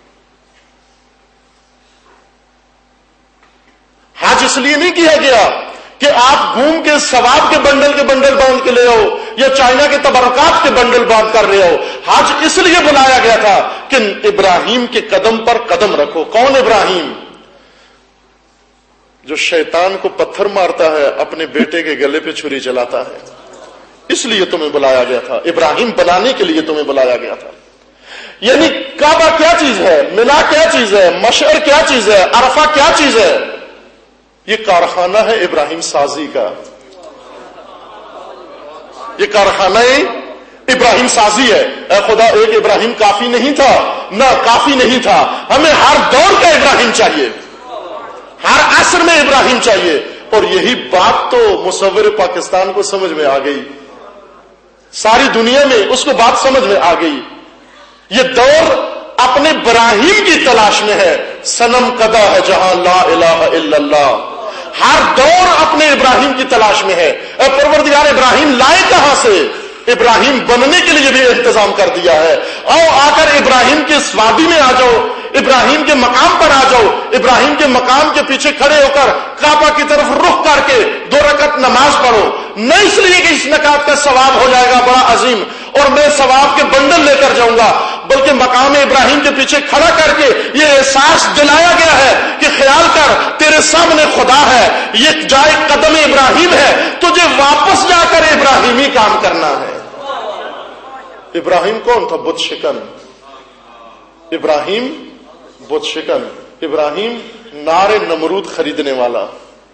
حج اس لیے نہیں کیا گیا کہ آپ گھوم کے ثواب کے بنڈل باندھ کے لے آؤ یا چائنا کے تبرکات کے بنڈل باندھ کر لے آؤ. حج اس لیے بلایا گیا تھا کہ ابراہیم کے قدم پر قدم رکھو. کون ابراہیم؟ جو شیطان کو پتھر مارتا ہے، اپنے بیٹے کے گلے پہ چھری چلاتا ہے. اس لیے تمہیں بلایا گیا تھا، ابراہیم بنانے کے لیے تمہیں بلایا گیا تھا. یعنی کعبہ کیا چیز ہے، منا کیا چیز ہے، مشعر کیا چیز ہے، عرفہ کیا چیز ہے؟ یہ کارخانہ ہے ابراہیم سازی کا. یہ کارخانہ ابراہیم سازی ہے. اے خدا، ایک ابراہیم کافی نہیں تھا، نہ کافی نہیں تھا. ہمیں ہر دور کا ابراہیم چاہیے، ہر عصر میں ابراہیم چاہیے. اور یہی بات تو مصور پاکستان کو سمجھ میں آ گئی، ساری دنیا میں اس کو بات سمجھ میں آ گئی. یہ دور اپنے ابراہیم کی تلاش میں ہے. صنم کدا ہے جہاں لا الہ الا اللہ. ہر دور اپنے ابراہیم کی تلاش میں ہے. اے پروردگار، ابراہیم لائے کہاں سے؟ ابراہیم بننے کے لیے بھی انتظام کر دیا ہے. آؤ آ کر ابراہیم کے اس وادی میں آ جاؤ، ابراہیم کے مقام پر آ جاؤ. ابراہیم کے مقام کے پیچھے کھڑے ہو کر کعبہ کی طرف رخ کر کے 2 رکعت نماز پڑھو. نہ اس لیے کہ اس نکات کا ثواب ہو جائے گا بڑا عظیم اور میں ثواب کے بنڈل لے کر جاؤں گا، بلکہ مقام ابراہیم کے پیچھے کھڑا کر کے یہ احساس دلایا گیا ہے کہ خیال کر، تیرے سامنے خدا ہے، یہ جائے قدم ابراہیم ہے، تجھے واپس جا کر ابراہیمی کام کرنا ہے. ابراہیم کون تھا؟ بت شکن. ابراہیم بت شکن. ابراہیم نار نمرود خریدنے والا،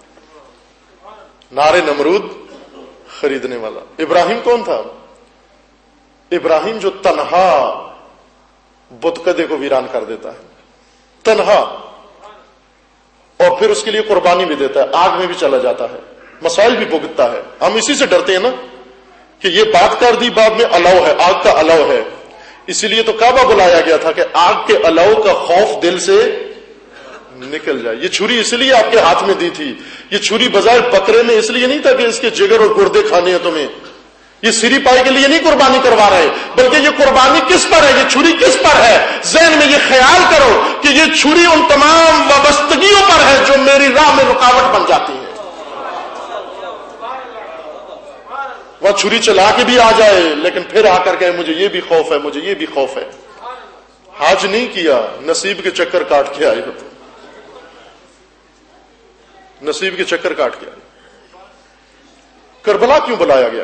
نار نمرود خریدنے والا. ابراہیم کون تھا؟ ابراہیم جو تنہا بتکدے کو ویران کر دیتا ہے، تنہا، اور پھر اس کے لیے قربانی بھی دیتا ہے، آگ میں بھی چلا جاتا ہے، مسائل بھی بھگتتا ہے. ہم اسی سے ڈرتے ہیں نا کہ یہ بات کر دی، بعد میں الاؤ ہے، آگ کا الاؤ ہے. اسی لیے تو کعبہ بلایا گیا تھا کہ آگ کے الاؤ کا خوف دل سے نکل جائے. یہ چھری اس لیے آپ کے ہاتھ میں دی تھی. یہ چھری بظاہر بکرے میں اس لیے نہیں تھا کہ اس کے جگر اور گردے کھانے ہیں تمہیں. یہ سری پائی کے لیے نہیں قربانی کروا رہے، بلکہ یہ قربانی کس پر ہے، یہ چھری کس پر ہے؟ ذہن میں یہ خیال کرو کہ یہ چھری ان تمام وابستگیوں پر ہے جو میری راہ میں رکاوٹ بن جاتی ہے. وہ چھری چلا کے بھی آ جائے لیکن پھر آ کر کے مجھے یہ بھی خوف ہے, مجھے یہ بھی خوف ہے. حج نہیں کیا, نصیب کے چکر کاٹ کے آئے ہوتے, نصیب کے چکر کاٹ کے آئے. کربلا کیوں بلایا گیا؟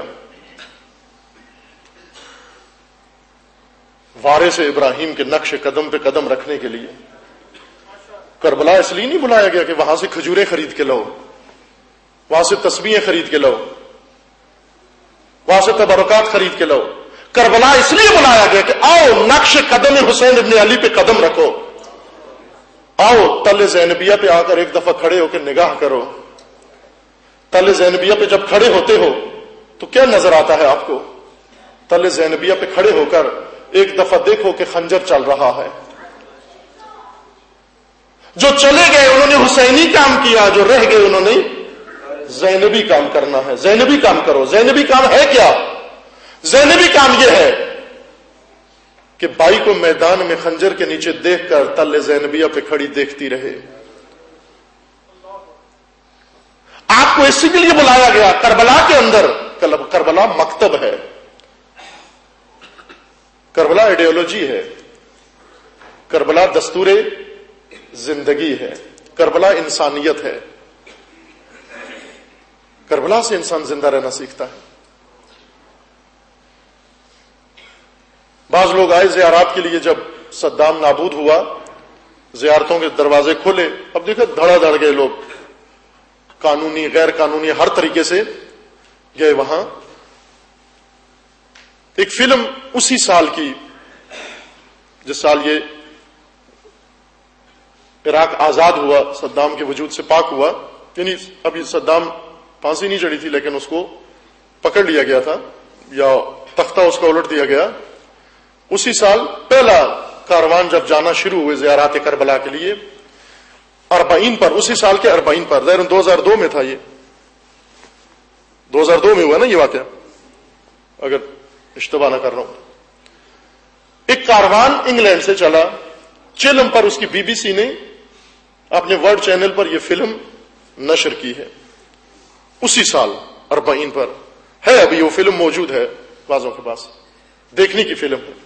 وارث ابراہیم کے نقش قدم پہ قدم رکھنے کے لیے. کربلا اس لیے نہیں بلایا گیا کہ وہاں سے کھجوریں خرید کے لاؤ, وہاں سے تسبیحیں خرید کے لاؤ, وہاں سے تبرکات خرید کے لاؤ. کربلا اس لیے بلایا گیا کہ آؤ نقش قدم حسین ابن علی پہ قدم رکھو, آؤ تل زینبیہ پہ آ کر ایک دفعہ کھڑے ہو کے نگاہ کرو. تل زینبیہ پہ جب کھڑے ہوتے ہو تو کیا نظر آتا ہے آپ کو؟ تل زینبیہ پہ کھڑے ہو کر ایک دفعہ دیکھو کہ خنجر چل رہا ہے. جو چلے گئے انہوں نے حسینی کام کیا, جو رہ گئے انہوں نے زینبی کام کرنا ہے. زینبی کام کرو. زینبی کام ہے کیا؟ زینبی کام یہ ہے کہ بائی کو میدان میں خنجر کے نیچے دیکھ کر تل زینبیہ پہ کھڑی دیکھتی رہے. آپ کو اسی کے لیے بلایا گیا. کربلا کے اندر, کربلا مکتب ہے, کربلا آئیڈیالوجی ہے, کربلا دستور زندگی ہے, کربلا انسانیت ہے. کربلا سے انسان زندہ رہنا سیکھتا ہے. بعض لوگ آئے زیارات کے لیے, جب صدام نابود ہوا زیارتوں کے دروازے کھولے. اب دیکھو دھڑا دھڑ گئے لوگ, قانونی غیر قانونی ہر طریقے سے گئے وہاں. ایک فلم اسی سال کی, جس سال یہ عراق آزاد ہوا, صدام کے وجود سے پاک ہوا, یعنی ابھی صدام پھانسی نہیں چڑھی تھی لیکن اس کو پکڑ لیا گیا تھا یا تختہ اس کا الٹ دیا گیا. اسی سال پہلا کاروان جب جانا شروع ہوئے زیارات کربلا کے لیے, 40 پر, اسی سال کے 40 پر, ظاہر 2002 میں تھا, یہ 2002 میں ہوا نا یہ واقعہ اگر اشتباہ نہ کر رہا ہوں. ایک کاروان انگلینڈ سے چلا, چیلم پر اس کی بی بی سی نے اپنے ورلڈ چینل پر یہ فلم نشر کی ہے. اسی سال 40 پر ہے, ابھی وہ فلم موجود ہے بعضوں کے پاس, دیکھنے کی فلم ہے.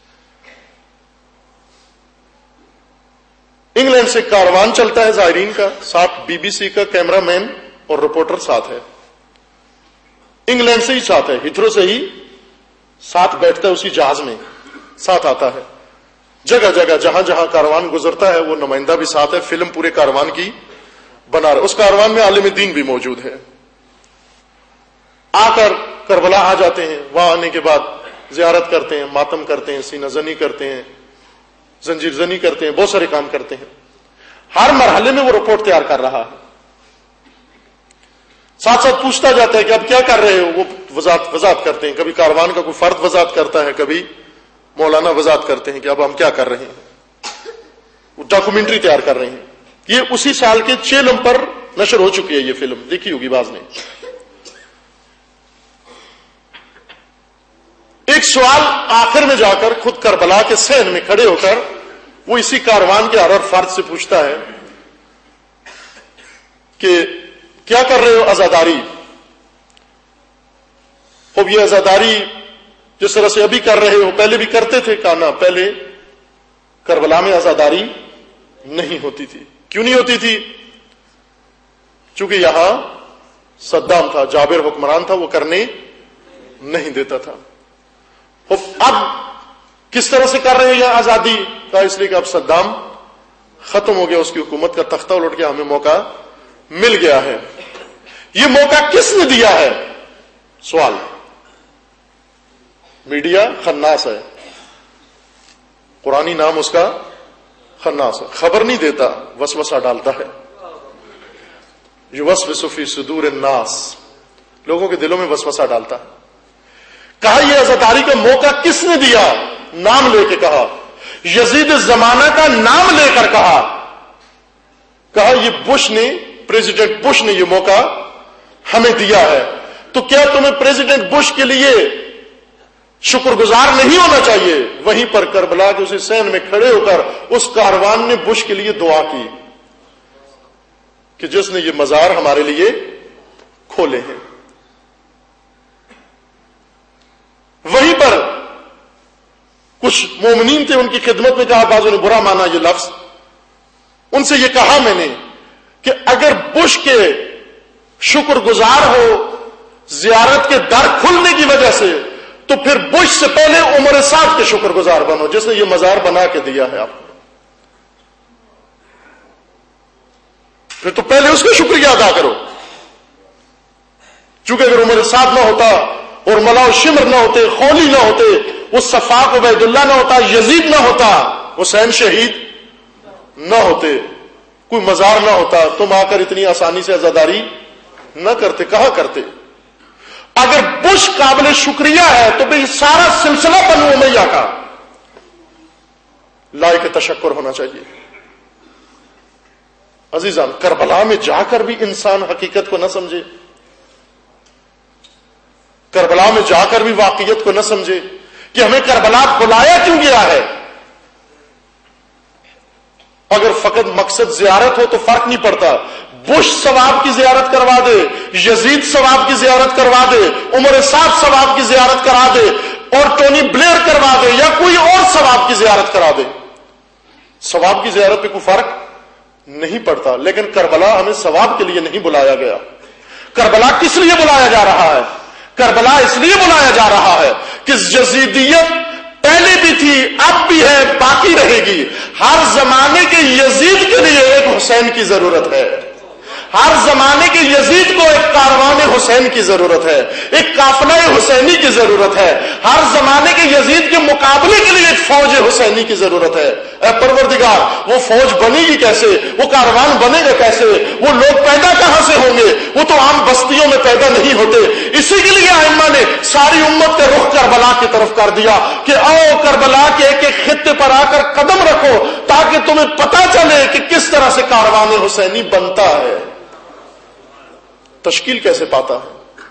انگلینڈ سے کاروان چلتا ہے زائرین کا, ساتھ بی بی سی کا کیمرہ مین اور رپورٹر ساتھ ہے. انگلینڈ سے ہی ساتھ ہے, ہیتھرو سے ہی ساتھ بیٹھتا ہے, اسی جہاز میں ساتھ آتا ہے. جگہ جگہ جہاں جہاں کاروان گزرتا ہے وہ نمائندہ بھی ساتھ ہے. فلم پورے کاروان کی بنا رہا. اس کاروان میں عالم دین بھی موجود ہے. آ کر کربلا آ جاتے ہیں. وہاں آنے کے بعد زیارت کرتے ہیں, ماتم کرتے ہیں, سینہ زنی کرتے ہیں, زنجیر زنی کرتے ہیں, بہت سارے کام کرتے ہیں. ہر مرحلے میں وہ رپورٹ تیار کر رہا ہے. ساتھ ساتھ پوچھتا جاتا ہے کہ اب کیا کر رہے ہو, وہ وضاحت کرتے ہیں. کبھی کاروان کا کوئی فرد وضاحت کرتا ہے, کبھی مولانا وضاحت کرتے ہیں کہ اب ہم کیا کر رہے ہیں, وہ ڈاکومنٹری تیار کر رہے ہیں. یہ اسی سال کے 6 نمبر پر نشر ہو چکی ہے یہ فلم, دیکھی ہوگی بعض نے. ایک سوال آخر میں جا کر خود کربلا کے صحن میں کھڑے ہو کر وہ اسی کاروان کے ہر فرد سے پوچھتا ہے کہ کیا کر رہے ہو عزاداری. اب یہ عزاداری جس طرح سے ابھی کر رہے ہو پہلے بھی کرتے تھے. کہا نہ, پہلے کربلا میں عزاداری نہیں ہوتی تھی. کیوں نہیں ہوتی تھی؟ چونکہ یہاں صدام تھا, جابر حکمران تھا, وہ کرنے نہیں دیتا تھا. اب کس طرح سے کر رہے ہیں یہ آزادی؟ کہا اس لیے کہ اب صدام ختم ہو گیا, اس کی حکومت کا تختہ الٹ گیا, ہمیں موقع مل گیا ہے. یہ موقع کس نے دیا ہے؟ سوال. میڈیا خناس ہے, قرآنی نام اس کا خناس ہے. خبر نہیں دیتا, وسوسہ ڈالتا ہے. یوسوس فی صدور الناس, لوگوں کے دلوں میں وسوسہ ڈالتا ہے. کہا یہ عزاداری کا موقع کس نے دیا؟ نام لے کے کہا, یزید زمانہ کا نام لے کر کہا. کہا یہ بش نے, پریزیڈنٹ بش نے یہ موقع ہمیں دیا ہے. تو کیا تمہیں پریزیڈنٹ بش کے لیے شکر گزار نہیں ہونا چاہیے. وہیں پر کربلا کے اس حسین میں کھڑے ہو کر اس کاروان نے بش کے لیے دعا کی کہ جس نے یہ مزار ہمارے لیے کھولے ہیں. وہیں پر کچھ مومنین تھے, ان کی خدمت میں کہا, بعضوں نے برا مانا یہ لفظ, ان سے یہ کہا میں نے کہ اگر بش کے شکر گزار ہو زیارت کے در کھلنے کی وجہ سے, تو پھر بش سے پہلے عمر سعد کے شکر گزار بنو جس نے یہ مزار بنا کے دیا ہے آپ کو. پھر تو پہلے اس کا شکریہ ادا کرو, چونکہ اگر عمر سعد نہ ہوتا اور ملا شمر نہ ہوتے, خولی نہ ہوتے, وہ صفاق عبید اللہ نہ ہوتا, یزید نہ ہوتا, حسین شہید نہ ہوتے, کوئی مزار نہ ہوتا, تم آ کر اتنی آسانی سے عزاداری نہ کرتے. کہا کرتے. اگر بش قابل شکریہ ہے تو بھئی سارا سلسلہ بنو امیہ کا لائق تشکر ہونا چاہیے. عزیزان, کربلا میں جا کر بھی انسان حقیقت کو نہ سمجھے, کربلا میں جا کر بھی واقعیت کو نہ سمجھے کہ ہمیں کربلا بلایا کیوں گیا ہے. اگر فقط مقصد زیارت ہو تو فرق نہیں پڑتا. بش ثواب کی زیارت کروا دے, یزید ثواب کی زیارت کروا دے, عمر سعد ثواب کی زیارت کرا دے, اور ٹونی بلیئر کروا دے, یا کوئی اور ثواب کی زیارت کرا دے, ثواب کی زیارت پہ کوئی فرق نہیں پڑتا. لیکن کربلا ہمیں ثواب کے لیے نہیں بلایا گیا. کربلا کس لیے بلایا جا رہا ہے؟ کربلا اس لیے بلایا جا رہا ہے کہ یزیدیت پہلے بھی تھی, اب بھی ہے, باقی رہے گی. ہر زمانے کے یزید کے لیے ایک حسین کی ضرورت ہے. ہر زمانے کے یزید کو ایک کاروان حسین کی ضرورت ہے, ایک قافلہ حسینی کی ضرورت ہے. ہر زمانے کے یزید کے مقابلے کے لیے ایک فوج حسینی کی ضرورت ہے. اے پروردگار, وہ فوج بنے گی کیسے, وہ کاروان بنے گا کیسے, وہ لوگ پیدا کہاں سے ہوں گے؟ وہ تو عام بستیوں میں پیدا نہیں ہوتے. اسی کے لیے ائمہ نے ساری امت کا رخ کربلا کی طرف کر دیا کہ آؤ کربلا کے ایک ایک خطے پر آ کر قدم رکھو تاکہ تمہیں پتہ چلے کہ کس طرح سے کاروان حسینی بنتا ہے, تشکیل کیسے پاتا ہے.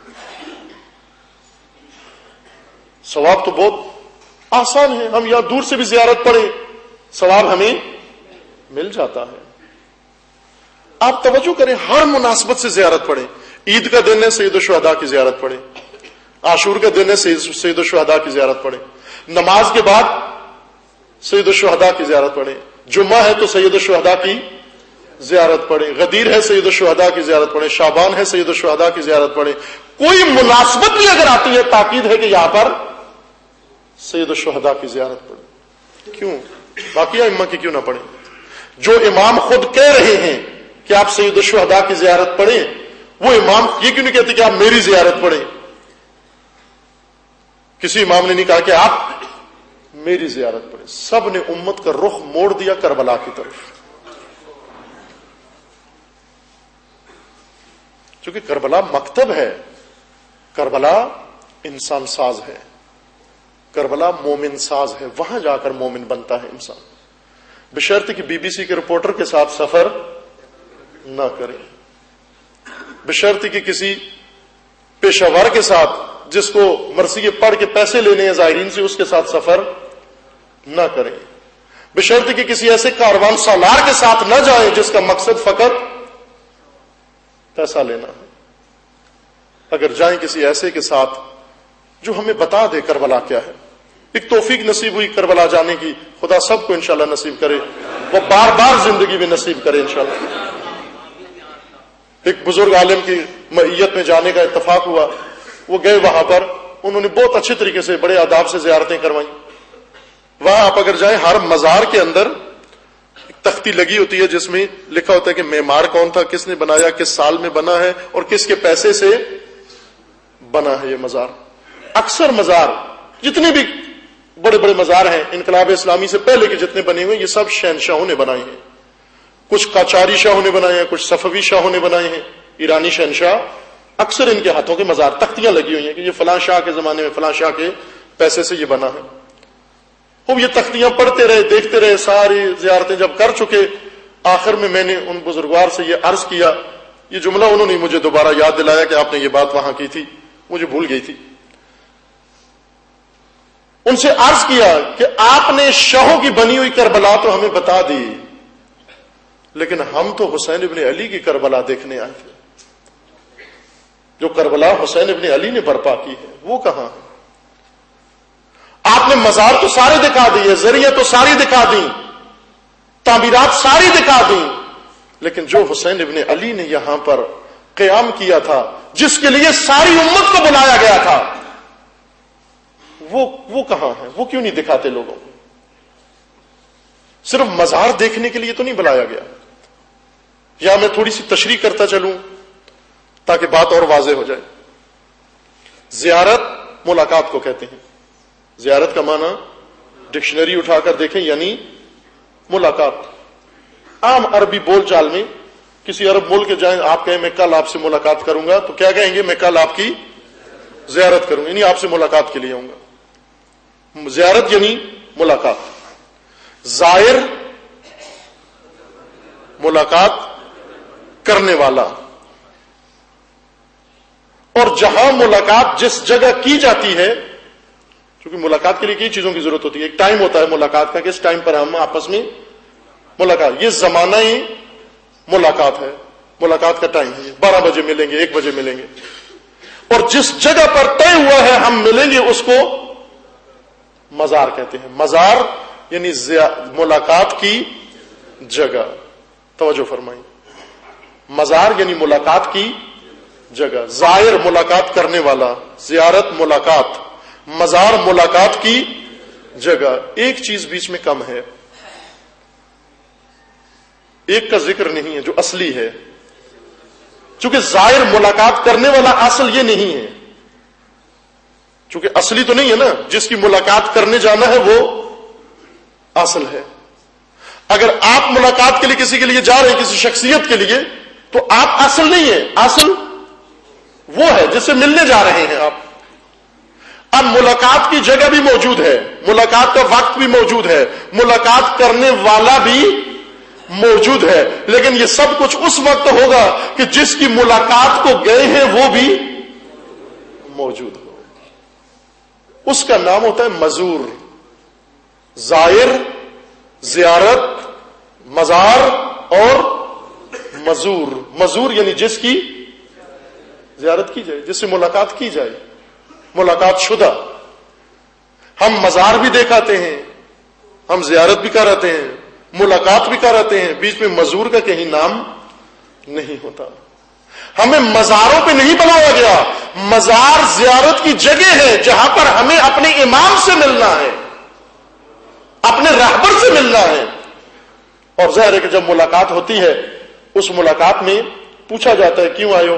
ثواب تو بہت آسان ہے, ہم یہاں دور سے بھی زیارت پڑھیں ثواب ہمیں مل جاتا ہے. آپ توجہ کریں, ہر مناسبت سے زیارت پڑھیں. عید کا دن ہے, سید الشہداء کی زیارت پڑھیں. عاشور کا دن ہے, سید الشہداء کی زیارت پڑھیں. نماز کے بعد سید الشہداء کی زیارت پڑھیں. جمعہ ہے تو سید الشہداء کی زیارت پڑھیں. غدیر ہے, سید الشہداء کی زیارت پڑھیں. شعبان ہے, سید الشہداء کی زیارت پڑھیں. کوئی مناسبت بھی اگر آتی ہے تاکید ہے کہ یہاں پر سید الشہداء کی زیارت پڑھیں. کیوں؟ باقی ائمہ کی کیوں نہ پڑھیں؟ جو امام خود کہہ رہے ہیں کہ آپ سید الشہداء کی زیارت پڑھیں, وہ امام یہ کیوں نہیں کہتے کہ آپ میری زیارت پڑھیں؟ کسی امام نے نہیں کہا کہ آپ میری زیارت پڑھیں. سب نے امت کا رخ موڑ دیا کربلا کی طرف, چونکہ کربلا مکتب ہے, کربلا انسان ساز ہے, کربلا مومن ساز ہے. وہاں جا کر مومن بنتا ہے انسان, بشرط کہ بی بی سی کے رپورٹر کے ساتھ سفر نہ کریں, بشرط کہ کسی پیشہ ور کے ساتھ جس کو مرثیے پڑھ کے پیسے لینے ہیں زائرین سے, اس کے ساتھ سفر نہ کریں, بشرط کہ کسی ایسے کاروان سالار کے ساتھ نہ جائیں جس کا مقصد فقط پیسہ لینا ہے. اگر جائیں کسی ایسے کے ساتھ جو ہمیں بتا دے کربلا کیا ہے. ایک توفیق نصیب ہوئی کربلا جانے کی, خدا سب کو انشاءاللہ نصیب کرے, وہ بار بار زندگی میں نصیب کرے انشاءاللہ. ایک بزرگ عالم کی معیت میں جانے کا اتفاق ہوا, وہ گئے وہاں پر, انہوں نے بہت اچھے طریقے سے بڑے آداب سے زیارتیں کروائیں. وہاں آپ اگر جائیں, ہر مزار کے اندر ایک تختی لگی ہوتی ہے جس میں لکھا ہوتا ہے کہ معمار کون تھا, کس نے بنایا, کس سال میں بنا ہے, اور کس کے پیسے سے بنا ہے یہ مزار. اکثر مزار جتنے بھی بڑے بڑے مزار ہیں انقلاب اسلامی سے پہلے کے جتنے بنے ہوئے, یہ سب شہنشاہوں نے بنائے ہیں. کچھ قاچاری شاہوں نے بنائے ہیں, کچھ صفوی شاہوں نے بنائے ہیں, ایرانی شہنشاہ. اکثر ان کے ہاتھوں کے مزار, تختیاں لگی ہوئی ہیں کہ یہ فلاں شاہ کے زمانے میں فلاں شاہ کے پیسے سے یہ بنا ہے. وہ یہ تختیاں پڑھتے رہے, دیکھتے رہے, ساری زیارتیں جب کر چکے, آخر میں نے ان بزرگوار سے یہ عرض کیا, یہ جملہ انہوں نے مجھے دوبارہ یاد دلایا کہ آپ نے یہ بات وہاں کی تھی, مجھے بھول گئی تھی. ان سے عرض کیا کہ آپ نے شہوں کی بنی ہوئی کربلا تو ہمیں بتا دی، لیکن ہم تو حسین ابن علی کی کربلا دیکھنے آئے تھے، جو کربلا حسین ابن علی نے برپا کی ہے وہ کہاں ہے؟ آپ نے مزار تو سارے دکھا دیے، ذریعہ تو ساری دکھا دیں، تعمیرات ساری دکھا دیں، لیکن جو حسین ابن علی نے یہاں پر قیام کیا تھا، جس کے لیے ساری امت کو بلایا گیا تھا، وہ کہاں ہے؟ وہ کیوں نہیں دکھاتے لوگوں کو؟ صرف مزار دیکھنے کے لیے تو نہیں بلایا گیا۔ یا میں تھوڑی سی تشریح کرتا چلوں تاکہ بات اور واضح ہو جائے۔ زیارت ملاقات کو کہتے ہیں۔ زیارت کا معنی ڈکشنری اٹھا کر دیکھیں یعنی ملاقات۔ عام عربی بول چال میں کسی عرب ملک کے جائیں، آپ کہیں میں کل آپ سے ملاقات کروں گا، تو کیا کہیں گے؟ میں کل آپ کی زیارت کروں گا، یعنی آپ سے ملاقات کے لیے آؤں گا۔ زیارت یعنی ملاقات۔ زائر ملاقات کرنے والا، اور جہاں ملاقات جس جگہ کی جاتی ہے، کیونکہ ملاقات کے لیے کئی چیزوں کی ضرورت ہوتی ہے۔ ایک ٹائم ہوتا ہے ملاقات کا، کس ٹائم پر ہم آپس میں ملاقات، یہ زمانہ ہی ملاقات ہے، ملاقات کا ٹائم ہے، 12 بجے ملیں گے، 1 بجے ملیں گے، اور جس جگہ پر طے ہوا ہے ہم ملیں گے اس کو مزار کہتے ہیں۔ مزار یعنی ملاقات کی جگہ، توجہ فرمائیں، مزار یعنی ملاقات کی جگہ۔ زائر ملاقات کرنے والا، زیارت ملاقات، مزار ملاقات کی جگہ۔ ایک چیز بیچ میں کم ہے، ایک کا ذکر نہیں ہے جو اصلی ہے، چونکہ زائر ملاقات کرنے والا اصل یہ نہیں ہے، چونکہ اصلی تو نہیں ہے نا، جس کی ملاقات کرنے جانا ہے وہ اصل ہے۔ اگر آپ ملاقات کے لیے کسی کے لیے جا رہے ہیں، کسی شخصیت کے لیے، تو آپ اصل نہیں ہے، اصل وہ ہے جس سے ملنے جا رہے ہیں آپ۔ اب ملاقات کی جگہ بھی موجود ہے، ملاقات کا وقت بھی موجود ہے، ملاقات کرنے والا بھی موجود ہے، لیکن یہ سب کچھ اس وقت ہوگا کہ جس کی ملاقات کو گئے ہیں وہ بھی موجود ہو۔ اس کا نام ہوتا ہے مزور۔ زائر، زیارت، مزار اور مزور۔ مزور یعنی جس کی زیارت کی جائے، جس سے ملاقات کی جائے، ملاقات شدہ۔ ہم مزار بھی دیکھاتے ہیں، ہم زیارت بھی کراتے ہیں، ملاقات بھی کراتے ہیں، بیچ میں مزور کا کہیں نام نہیں ہوتا۔ ہمیں مزاروں پہ نہیں بنایا گیا، مزار زیارت کی جگہ ہے جہاں پر ہمیں اپنے امام سے ملنا ہے، اپنے رہبر سے ملنا ہے۔ اور ظاہر ہے کہ جب ملاقات ہوتی ہے، اس ملاقات میں پوچھا جاتا ہے کیوں آئے ہو؟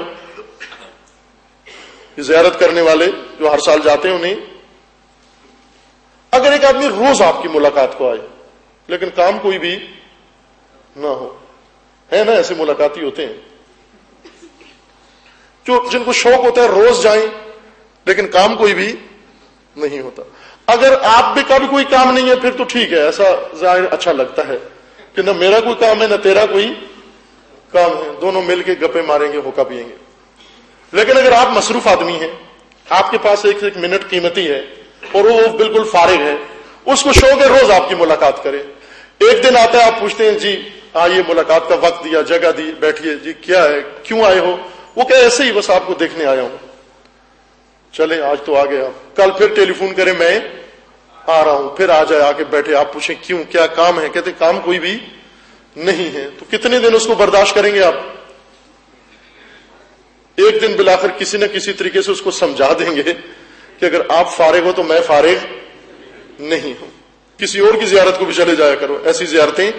زیارت کرنے والے جو ہر سال جاتے ہیں انہیں، اگر ایک آدمی روز آپ کی ملاقات کو آئے لیکن کام کوئی بھی نہ ہو، ہے نا ایسے ملاقاتی ہوتے ہیں جو جن کو شوق ہوتا ہے روز جائیں لیکن کام کوئی بھی نہیں ہوتا۔ اگر آپ بھی کا بھی کوئی کام نہیں ہے پھر تو ٹھیک ہے، ایسا ظاہر اچھا لگتا ہے کہ نہ میرا کوئی کام ہے نہ تیرا کوئی کام ہے، دونوں مل کے گپے ماریں گے، ہوکا پیئیں گے۔ لیکن اگر آپ مصروف آدمی ہیں، آپ کے پاس ایک منٹ قیمتی ہے اور وہ بالکل فارغ ہے، اس کو شوق ہے روز آپ کی ملاقات کرے۔ ایک دن آتا ہے، آپ پوچھتے ہیں جی آئیے، ملاقات کا وقت دیا، جگہ دی، بیٹھیے، جی کیا ہے، کیوں آئے ہو؟ وہ کہ ایسے ہی بس آپ کو دیکھنے آیا ہوں۔ چلیں آج تو آ گئے آپ، کل پھر ٹیلی فون کریں میں آ رہا ہوں، پھر آ جائے، آ کے بیٹھے، آپ پوچھیں کیوں، کیا کام ہے؟ کہتے کام کوئی بھی نہیں ہے۔ تو کتنے دن اس کو برداشت کریں گے آپ؟ ایک دن بالآخر کسی نہ کسی طریقے سے اس کو سمجھا دیں گے کہ اگر آپ فارغ ہو تو میں فارغ نہیں ہوں، کسی اور کی زیارت کو بھی چلے جایا کرو۔ ایسی زیارتیں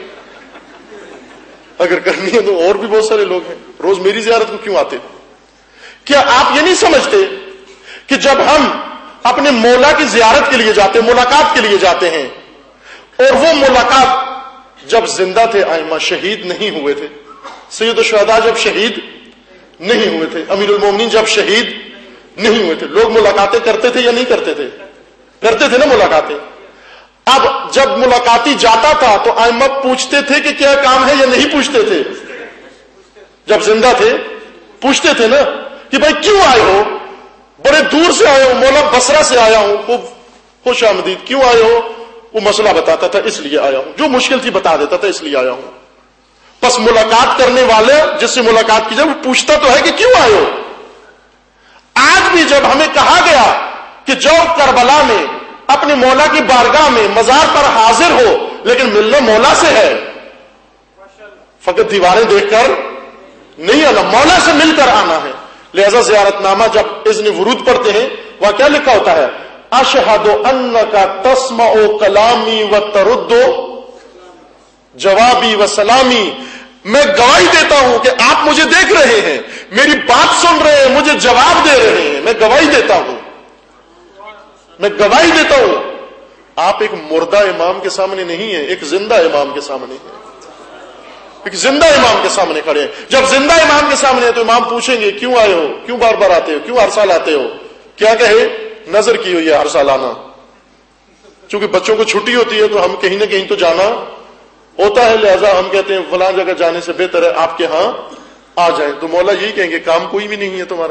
اگر کرنی ہے تو اور بھی بہت سارے لوگ ہیں، روز میری زیارت کو کیوں آتے؟ کیا آپ یہ نہیں سمجھتے کہ جب ہم اپنے مولا کی زیارت کے لیے جاتے ہیں، ملاقات کے لیے جاتے ہیں، اور وہ ملاقات جب زندہ تھے ائمہ، شہید نہیں ہوئے تھے، سید الشہداء جب شہید نہیں ہوئے تھے، امیر المومنین جب شہید نہیں ہوئے تھے، لوگ ملاقاتیں کرتے تھے یا نہیں کرتے تھے؟ کرتے تھے نا ملاقاتیں۔ اب جب ملاقاتی جاتا تھا تو ائمہ پوچھتے تھے کہ کیا کام ہے یا نہیں پوچھتے تھے؟ جب زندہ تھے پوچھتے تھے نا کہ بھائی کیوں آئے ہو؟ بڑے دور سے آیا ہوں، مولا بصرہ سے آیا ہوں، خوش آمدید، کیوں آئے ہو؟ وہ مسئلہ بتاتا تھا اس لیے آیا ہوں، جو مشکل تھی بتا دیتا تھا اس لیے آیا ہوں۔ بس ملاقات کرنے والے جس سے ملاقات کی جائے وہ پوچھتا تو ہے کہ کیوں آئے ہو۔ آج بھی جب ہمیں کہا گیا کہ جاؤ کربلا میں اپنے مولا کی بارگاہ میں مزار پر حاضر ہو، لیکن ملنا مولا سے ہے، فقط دیواریں دیکھ کر نہیں آنا، مولا سے مل کر آنا ہے۔ لہذا زیارت نامہ جب اذن ورود پڑھتے ہیں وہاں کیا لکھا ہوتا ہے؟ اشہد انک تسمع کلامی و ترد جوابی و سلامی، میں گواہی دیتا ہوں کہ آپ مجھے دیکھ رہے ہیں، میری بات سن رہے ہیں، مجھے جواب دے رہے ہیں، میں گواہی دیتا ہوں، میں گواہی دیتا ہوں۔ آپ ایک مردہ امام کے سامنے نہیں ہیں، ایک زندہ امام کے سامنے ہیں، ایک زندہ امام کے سامنے کھڑے ہیں۔ جب زندہ امام کے سامنے ہیں تو امام پوچھیں گے کیوں آئے ہو، کیوں بار بار آتے ہو، کیوں ہر سال آتے ہو؟ کیا کہے؟ نظر کی ہوئی ہے ہر سال آنا، چونکہ بچوں کو چھٹی ہوتی ہے تو ہم کہیں نہ کہیں تو جانا ہوتا ہے، لہذا ہم کہتے ہیں فلاں جگہ جانے سے بہتر ہے آپ کے ہاں آ جائیں۔ تو مولا یہی کہیں گے کام کوئی بھی نہیں ہے تمہارا،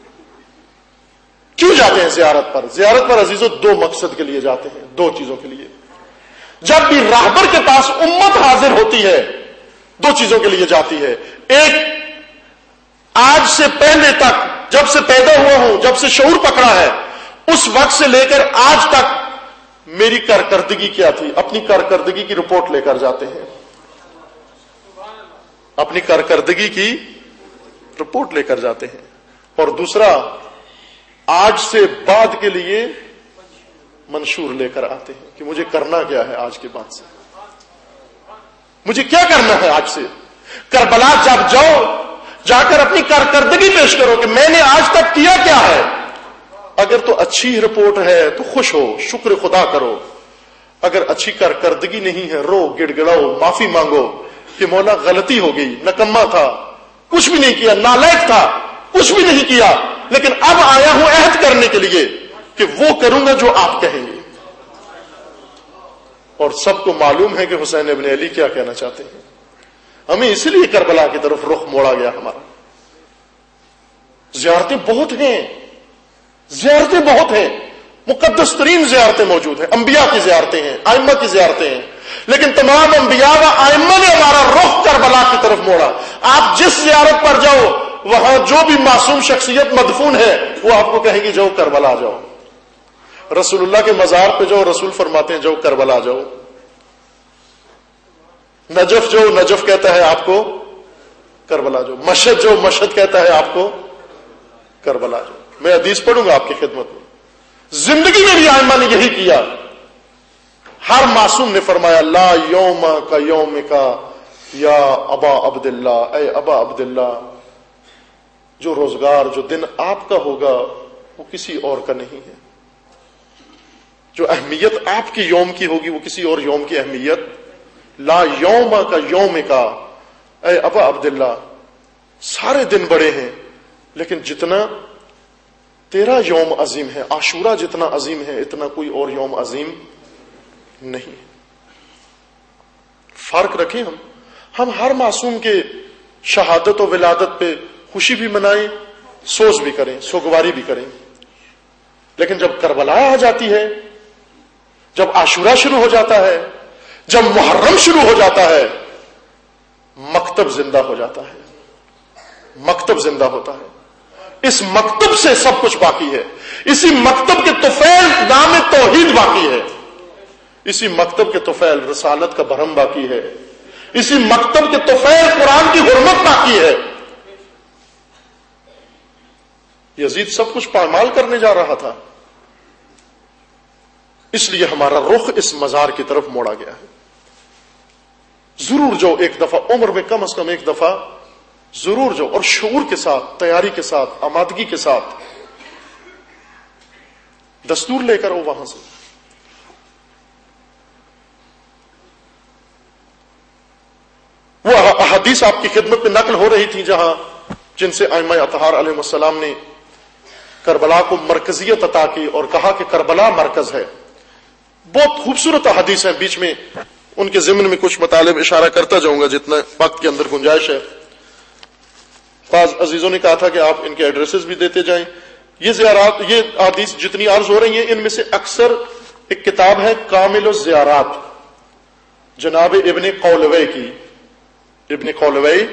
کیوں جاتے ہیں زیارت پر؟ زیارت پر عزیزوں دو مقصد کے لیے جاتے ہیں، دو چیزوں کے لیے۔ جب بھی راہبر کے پاس امت حاضر ہوتی ہے دو چیزوں کے لیے جاتی ہے۔ ایک، آج سے پہلے تک جب سے پیدا ہوا ہوں، جب سے شعور پکڑا ہے، اس وقت سے لے کر آج تک میری کارکردگی کیا تھی، اپنی کارکردگی کی رپورٹ لے کر جاتے ہیں، اپنی کارکردگی کی رپورٹ لے کر جاتے ہیں۔ اور دوسرا، آج سے بعد کے لیے منشور لے کر آتے ہیں کہ مجھے کرنا کیا ہے آج کے بعد سے، مجھے کیا کرنا ہے آج سے۔ کربلا جب جاؤ، جا کر اپنی کارکردگی پیش کرو کہ میں نے آج تک کیا کیا ہے۔ اگر تو اچھی رپورٹ ہے تو خوش ہو، شکر خدا کرو، اگر اچھی کارکردگی نہیں ہے رو، گڑ گڑاؤ، معافی مانگو کہ مولا غلطی ہو گئی، نکما تھا، کچھ بھی نہیں کیا، نالائق تھا، کچھ بھی نہیں کیا، لیکن اب آیا ہوں عہد کرنے کے لیے کہ وہ کروں گا جو آپ کہیں گے۔ اور سب کو معلوم ہے کہ حسین ابن علی کیا کہنا چاہتے ہیں، ہمیں اسی لیے کربلا کی طرف رخ موڑا گیا ہمارا۔ زیارتیں بہت ہیں، زیارتیں بہت ہیں، مقدس ترین زیارتیں موجود ہیں، انبیاء کی زیارتیں ہیں، ائمہ کی زیارتیں ہیں، لیکن تمام انبیاء و ائمہ نے ہمارا رخ کربلا کی طرف موڑا۔ آپ جس زیارت پر جاؤ وہاں جو بھی معصوم شخصیت مدفون ہے وہ آپ کو کہے گی جاؤ کربلا جاؤ۔ رسول اللہ کے مزار پہ جاؤ، رسول فرماتے ہیں جاؤ کربلا جاؤ۔ نجف جو نجف کہتا ہے آپ کو کربلا جاؤ، مشہد جو مشہد کہتا ہے آپ کو کربلا جاؤ۔ میں حدیث پڑھوں گا آپ کی خدمت میں، زندگی میں بھی ائمہ نے یہی کیا۔ ہر معصوم نے فرمایا لا یوم کا یوم کا یا ابا عبداللہ، اے ابا عبداللہ، جو روزگار جو دن آپ کا ہوگا وہ کسی اور کا نہیں ہے، جو اہمیت آپ کی یوم کی ہوگی وہ کسی اور یوم کی اہمیت۔ لا یوم کا یوم کا، اے ابا عبداللہ، سارے دن بڑے ہیں لیکن جتنا تیرا یوم عظیم ہے، عاشورہ جتنا عظیم ہے اتنا کوئی اور یوم عظیم نہیں۔ فرق رکھیں ہم ہر معصوم کے شہادت و ولادت پہ خوشی بھی منائیں، سوز بھی کریں، سوگواری بھی کریں، لیکن جب کربلا آ جاتی ہے، جب عاشورہ شروع ہو جاتا ہے، جب محرم شروع ہو جاتا ہے، مکتب زندہ ہو جاتا ہے، مکتب زندہ ہوتا ہے۔ اس مکتب سے سب کچھ باقی ہے، اسی مکتب کے طفیل نام توحید باقی ہے، اسی مکتب کے طفیل رسالت کا بھرم باقی ہے، اسی مکتب کے طفیل قرآن کی حرمت باقی ہے۔ یزید سب کچھ پامال کرنے جا رہا تھا، اس لیے ہمارا رخ اس مزار کی طرف موڑا گیا ہے۔ ضرور جو ایک دفعہ عمر میں کم از کم ایک دفعہ ضرور جو، اور شعور کے ساتھ، تیاری کے ساتھ، آمادگی کے ساتھ دستور لے کر وہ وہاں سے۔ وہ احادیث آپ کی خدمت میں نقل ہو رہی تھی جہاں جن سے ائمہ اطہار علیہ السلام نے کربلا کو مرکزیت عطا کی اور کہا کہ کربلا مرکز ہے۔ بہت خوبصورت احادیث ہیں، بیچ میں ان کے ضمن میں کچھ مطالب اشارہ کرتا جاؤں گا جتنا وقت کے اندر گنجائش ہے۔ بعض عزیزوں نے کہا تھا کہ آپ ان کے ایڈریسز بھی دیتے جائیں۔ یہ زیارات، یہ احادیث جتنی عرض ہو رہی ہیں ان میں سے اکثر ایک کتاب ہے کامل الزیارات جناب ابن قولوی کی. ابن قولوی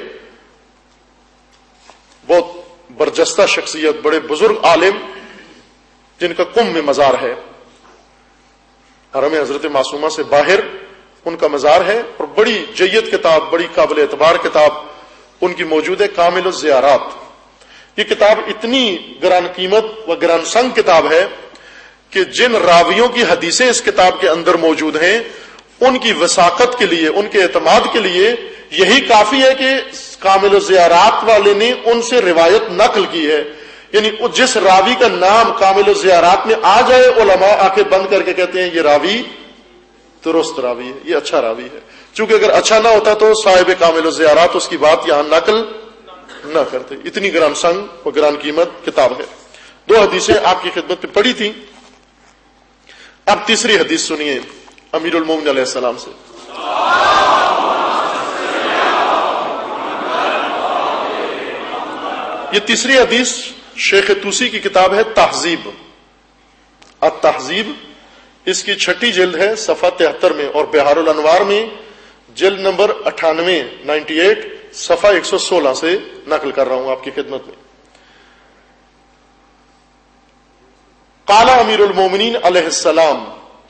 بہت برجستہ شخصیت، بڑے بزرگ عالم جن کا قم میں مزار ہے، حرم حضرت معصومہ سے باہر ان کا مزار ہے، اور بڑی جید کتاب، بڑی قابل اعتبار کتاب ان کی موجود ہے، کامل الزیارات. یہ کتاب اتنی گران قیمت و گران سنگ کتاب ہے کہ جن راویوں کی حدیثیں اس کتاب کے اندر موجود ہیں ان کی وثاقت کے لیے، ان کے اعتماد کے لیے یہی کافی ہے کہ کامل الزیارات والے نے ان سے روایت نقل کی ہے. یعنی جس راوی کا نام کامل الزیارات میں آ جائے، علماء آنکھیں بند کر کے کہتے ہیں یہ راوی درست راوی ہے، یہ اچھا راوی ہے. چونکہ اگر اچھا نہ ہوتا تو صاحب کامل الزیارات اس کی بات یہاں نقل نہ کرتے. اتنی گران سنگ و گران قیمت کتاب ہے. 2 حدیثیں آپ کی خدمت میں پڑھی تھیں. اب تیسری حدیث سنیے امیر المومنین علیہ السلام سے. یہ تیسری حدیث شیخ توسی کی کتاب ہے تہذیب، التہذیب. اس کی 6 جلد ہے، صفحہ 73 میں، اور بہار الانوار میں جلد نمبر 98 صفحہ 116 سے نقل کر رہا ہوں آپ کی خدمت میں. قال امیر المومنین علیہ السلام.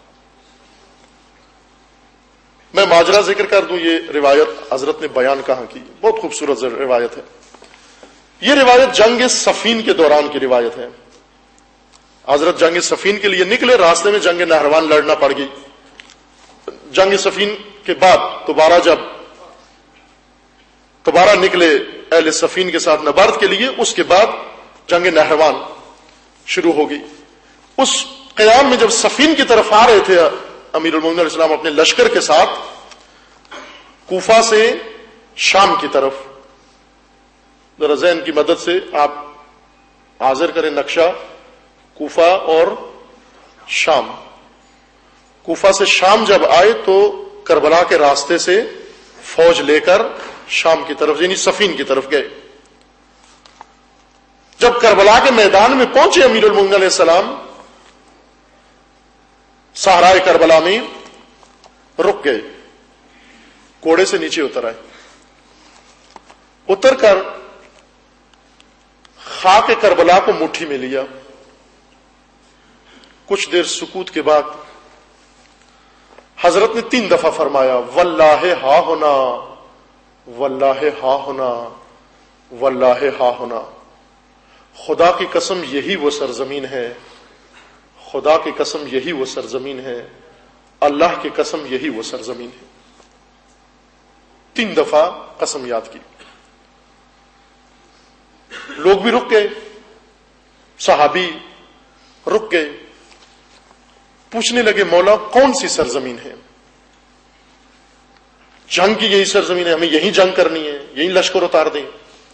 میں ماجرا ذکر کر دوں، یہ روایت حضرت نے بیان کہاں کی، بہت خوبصورت روایت ہے. یہ روایت جنگ صفین کے دوران کی روایت ہے. حضرت جنگ صفین کے لیے نکلے، راستے میں جنگ نہروان لڑنا پڑ گئی. جنگ صفین کے بعد جب دوبارہ نکلے اہل صفین کے ساتھ نبرد کے لیے، اس کے بعد جنگ نہروان شروع ہو گئی. اس قیام میں جب صفین کی طرف آ رہے تھے امیر المومنین علیہ السلام اپنے لشکر کے ساتھ، کوفہ سے شام کی طرف، ذرا ذہن کی مدد سے آپ حاضر کریں نقشہ، کوفہ اور شام. کوفہ سے شام جب آئے تو کربلا کے راستے سے فوج لے کر شام کی طرف یعنی صفین کی طرف گئے. جب کربلا کے میدان میں پہنچے امیر المومنین علیہ السلام، صحرائے کربلا میں رک گئے، گھوڑے سے نیچے اتر آئے. اتر کر خاک کربلا کو مٹھی میں لیا. کچھ دیر سکوت کے بعد حضرت نے 3 دفعہ فرمایا واللہ ہا ہونا، واللہ ہا ہونا، واللہ ہا ہونا. خدا کی قسم یہی وہ سرزمین ہے، خدا کی قسم یہی وہ سرزمین ہے، اللہ کی قسم یہی وہ سرزمین ہے. 3 دفعہ قسم یاد کی. لوگ بھی رک گئے، صحابی رک گئے، پوچھنے لگے مولا کون سی سرزمین ہے؟ جنگ کی یہی سرزمین ہے، ہمیں یہی جنگ کرنی ہے، یہی لشکر اتار دیں.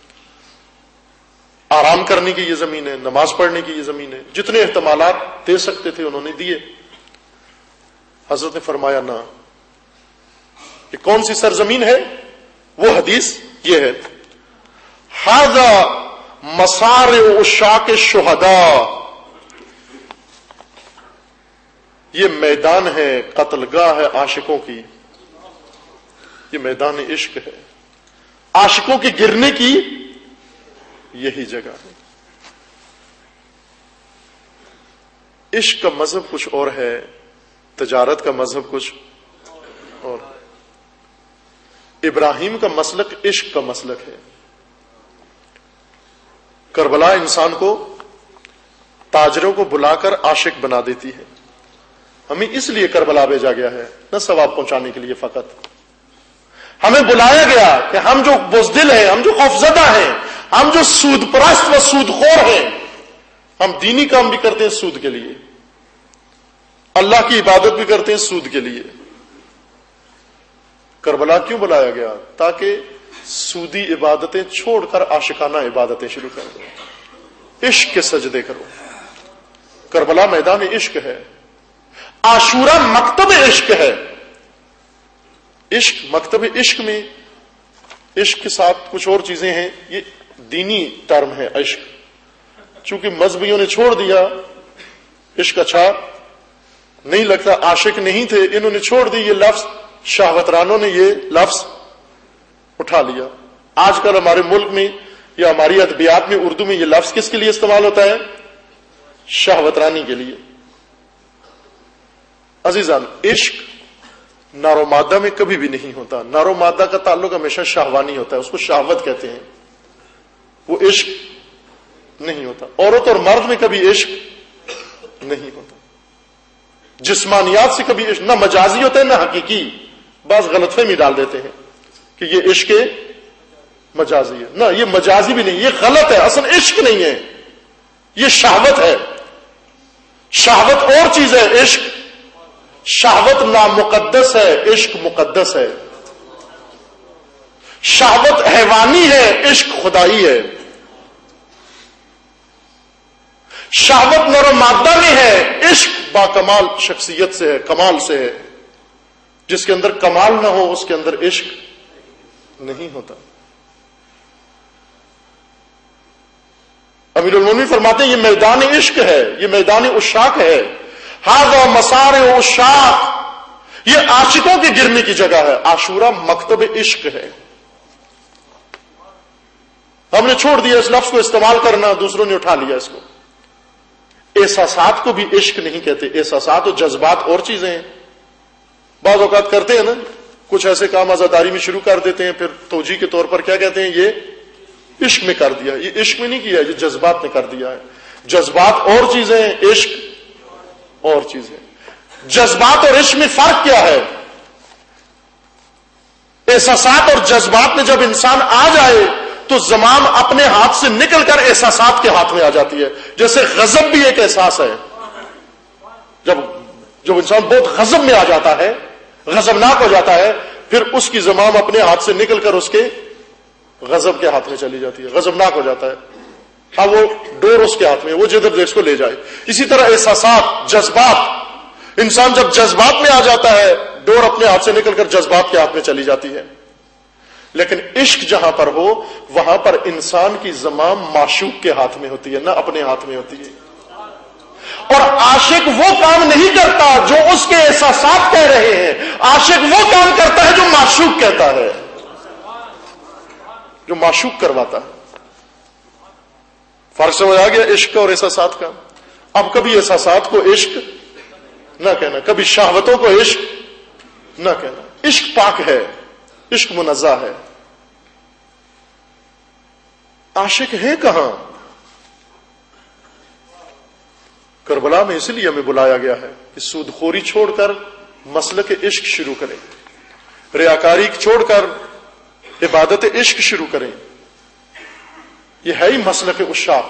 آرام کرنے کی یہ زمین ہے، نماز پڑھنے کی یہ زمین ہے. جتنے احتمالات دے سکتے تھے انہوں نے دیے. حضرت نے فرمایا نہ. یہ کون سی سرزمین ہے؟ وہ حدیث یہ ہے، ھذا مصارع عشاق الشہداء. یہ میدان ہے، قتل گاہ ہے عاشقوں کی، یہ میدان عشق ہے، عاشقوں کے گرنے کی یہی جگہ ہے. عشق کا مذہب کچھ اور ہے، تجارت کا مذہب کچھ اور. ابراہیم کا مسلک عشق کا مسلک ہے. کربلا انسان کو، تاجروں کو بلا کر عاشق بنا دیتی ہے. ہمیں اس لیے کربلا بھیجا گیا ہے، نہ ثواب پہنچانے کے لیے فقط. ہمیں بلایا گیا کہ ہم جو بزدل ہیں، ہم جو خوفزدہ ہیں، ہم جو سود پرست و سود خور ہیں، ہم دینی کام بھی کرتے ہیں سود کے لیے، اللہ کی عبادت بھی کرتے ہیں سود کے لیے. کربلا کیوں بلایا گیا؟ تاکہ سودی عبادتیں چھوڑ کر عاشقانہ عبادتیں شروع کر دو، عشق کے سجدے کرو. کربلا میدان عشق ہے، عاشورہ مکتب عشق ہے. عشق، مکتب عشق میں عشق کے ساتھ کچھ اور چیزیں ہیں، یہ دینی ٹرم ہے عشق. چونکہ مذہبیوں نے چھوڑ دیا عشق اچھا نہیں لگتا عاشق نہیں تھے، انہوں نے چھوڑ دی یہ لفظ، شہوترانوں نے یہ لفظ اٹھا لیا۔ آج کل ہمارے ملک میں یا ہماری ادبیات میں اردو میں یہ لفظ کس کے لیے استعمال ہوتا ہے؟ شہوترانی کے لیے۔ عزیزان، عشق نار و مادہ میں کبھی بھی نہیں ہوتا، نار و مادہ کا تعلق ہمیشہ شہوانی ہوتا ہے، اس کو شہوت کہتے ہیں، وہ عشق نہیں ہوتا۔ عورت اور مرد میں کبھی عشق نہیں ہوتا، جسمانیات سے کبھی عشق، نہ مجازی ہوتا ہے نہ حقیقی، بعض غلط فہمی ڈال دیتے ہیں کہ یہ عشق مجازی ہے، نہ یہ مجازی بھی نہیں، یہ غلط ہے، اصل عشق نہیں ہے، یہ شہوت ہے۔ شہوت اور چیز ہے، عشق شہوت نامقدس ہے، عشق مقدس ہے۔ شہوت حیوانی ہے، عشق خدائی ہے۔ شہوت نر و مادہ میں ہے، عشق باکمال شخصیت سے ہے، کمال سے ہے۔ جس کے اندر کمال نہ ہو اس کے اندر عشق نہیں ہوتا۔ امیر المومنین فرماتے ہیں یہ میدان عشق ہے، یہ میدان عشاق ہے۔ ھذا مسار عشاق، یہ عاشقوں کے گرنے کی جگہ ہے۔ عاشورہ مکتب عشق ہے۔ ہم نے چھوڑ دیا اس لفظ کو استعمال کرنا، دوسروں نے اٹھا لیا اس کو۔ احساسات کو بھی عشق نہیں کہتے، احساسات و جذبات اور چیزیں ہیں۔ بعض اوقات کرتے ہیں نا، کچھ ایسے کام عزاداری میں شروع کر دیتے ہیں، پھر توجیہ کے طور پر کیا کہتے ہیں، یہ عشق میں کر دیا۔ یہ عشق میں نہیں کیا، یہ جذبات نے کر دیا ہے۔ جذبات اور چیزیں ہیں، عشق اور چیزیں۔ جذبات اور عشق میں فرق کیا ہے؟ احساسات اور جذبات میں جب انسان آ جائے تو زمام اپنے ہاتھ سے نکل کر احساسات کے ہاتھ میں آ جاتی ہے۔ جیسے غضب بھی ایک احساس ہے، جب انسان بہت غضب میں آ جاتا ہے، غضبناک ہو جاتا ہے، پھر اس کی زمام اپنے ہاتھ سے نکل کر اس کے غضب کے ہاتھ میں چلی جاتی ہے، غضبناک ہو جاتا ہے۔ اب وہ ڈور اس کے ہاتھ میں، وہ جدھر دے اس کو لے جائے۔ اسی طرح احساسات، جذبات، انسان جب جذبات میں آ جاتا ہے، ڈور اپنے ہاتھ سے نکل کر جذبات کے ہاتھ میں چلی جاتی ہے۔ لیکن عشق جہاں پر ہو وہاں پر انسان کی زمام معشوق کے ہاتھ میں ہوتی ہے، نہ اپنے ہاتھ میں ہوتی ہے۔ اور عاشق وہ کام نہیں کرتا جو اس کے احساسات کہہ رہے ہیں، عاشق وہ کام کرتا ہے جو معشوق کہتا ہے، جو معشوق کرواتا ہے۔ فرق سمجھ آ گیا عشق کا اور احساسات کا؟ اب کبھی احساسات کو عشق نہ کہنا، کبھی شہوتوں کو عشق نہ کہنا۔ عشق پاک ہے، عشق منزہ ہے۔ عاشق ہے کہاں؟ کربلا میں اس لیے ہمیں بلایا گیا ہے کہ سود خوری چھوڑ کر مسلک عشق شروع کریں، ریاکاری چھوڑ کر عبادت عشق شروع کریں۔ یہ ہے ہی مسلک عشاق۔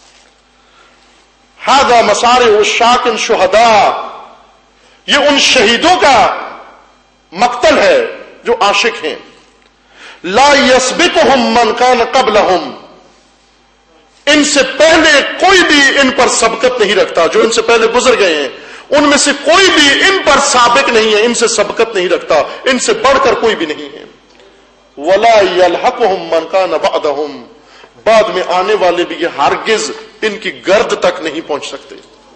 ھذا مسار عشاق شہداء، یہ ان شہیدوں کا مقتل ہے جو عاشق ہیں۔ لا یسبقہم من کان قبلہم، ان سے پہلے کوئی بھی ان پر سبقت نہیں رکھتا، جو ان سے پہلے گزر گئے ہیں ان میں سے کوئی بھی ان پر سابق نہیں ہے، ان سے سبقت نہیں رکھتا، ان سے بڑھ کر کوئی بھی نہیں ہے۔ ولا یلحقہم من کان بعدہم، بعد میں آنے والے بھی یہ ہرگز ان کی گرد تک نہیں پہنچ سکتے۔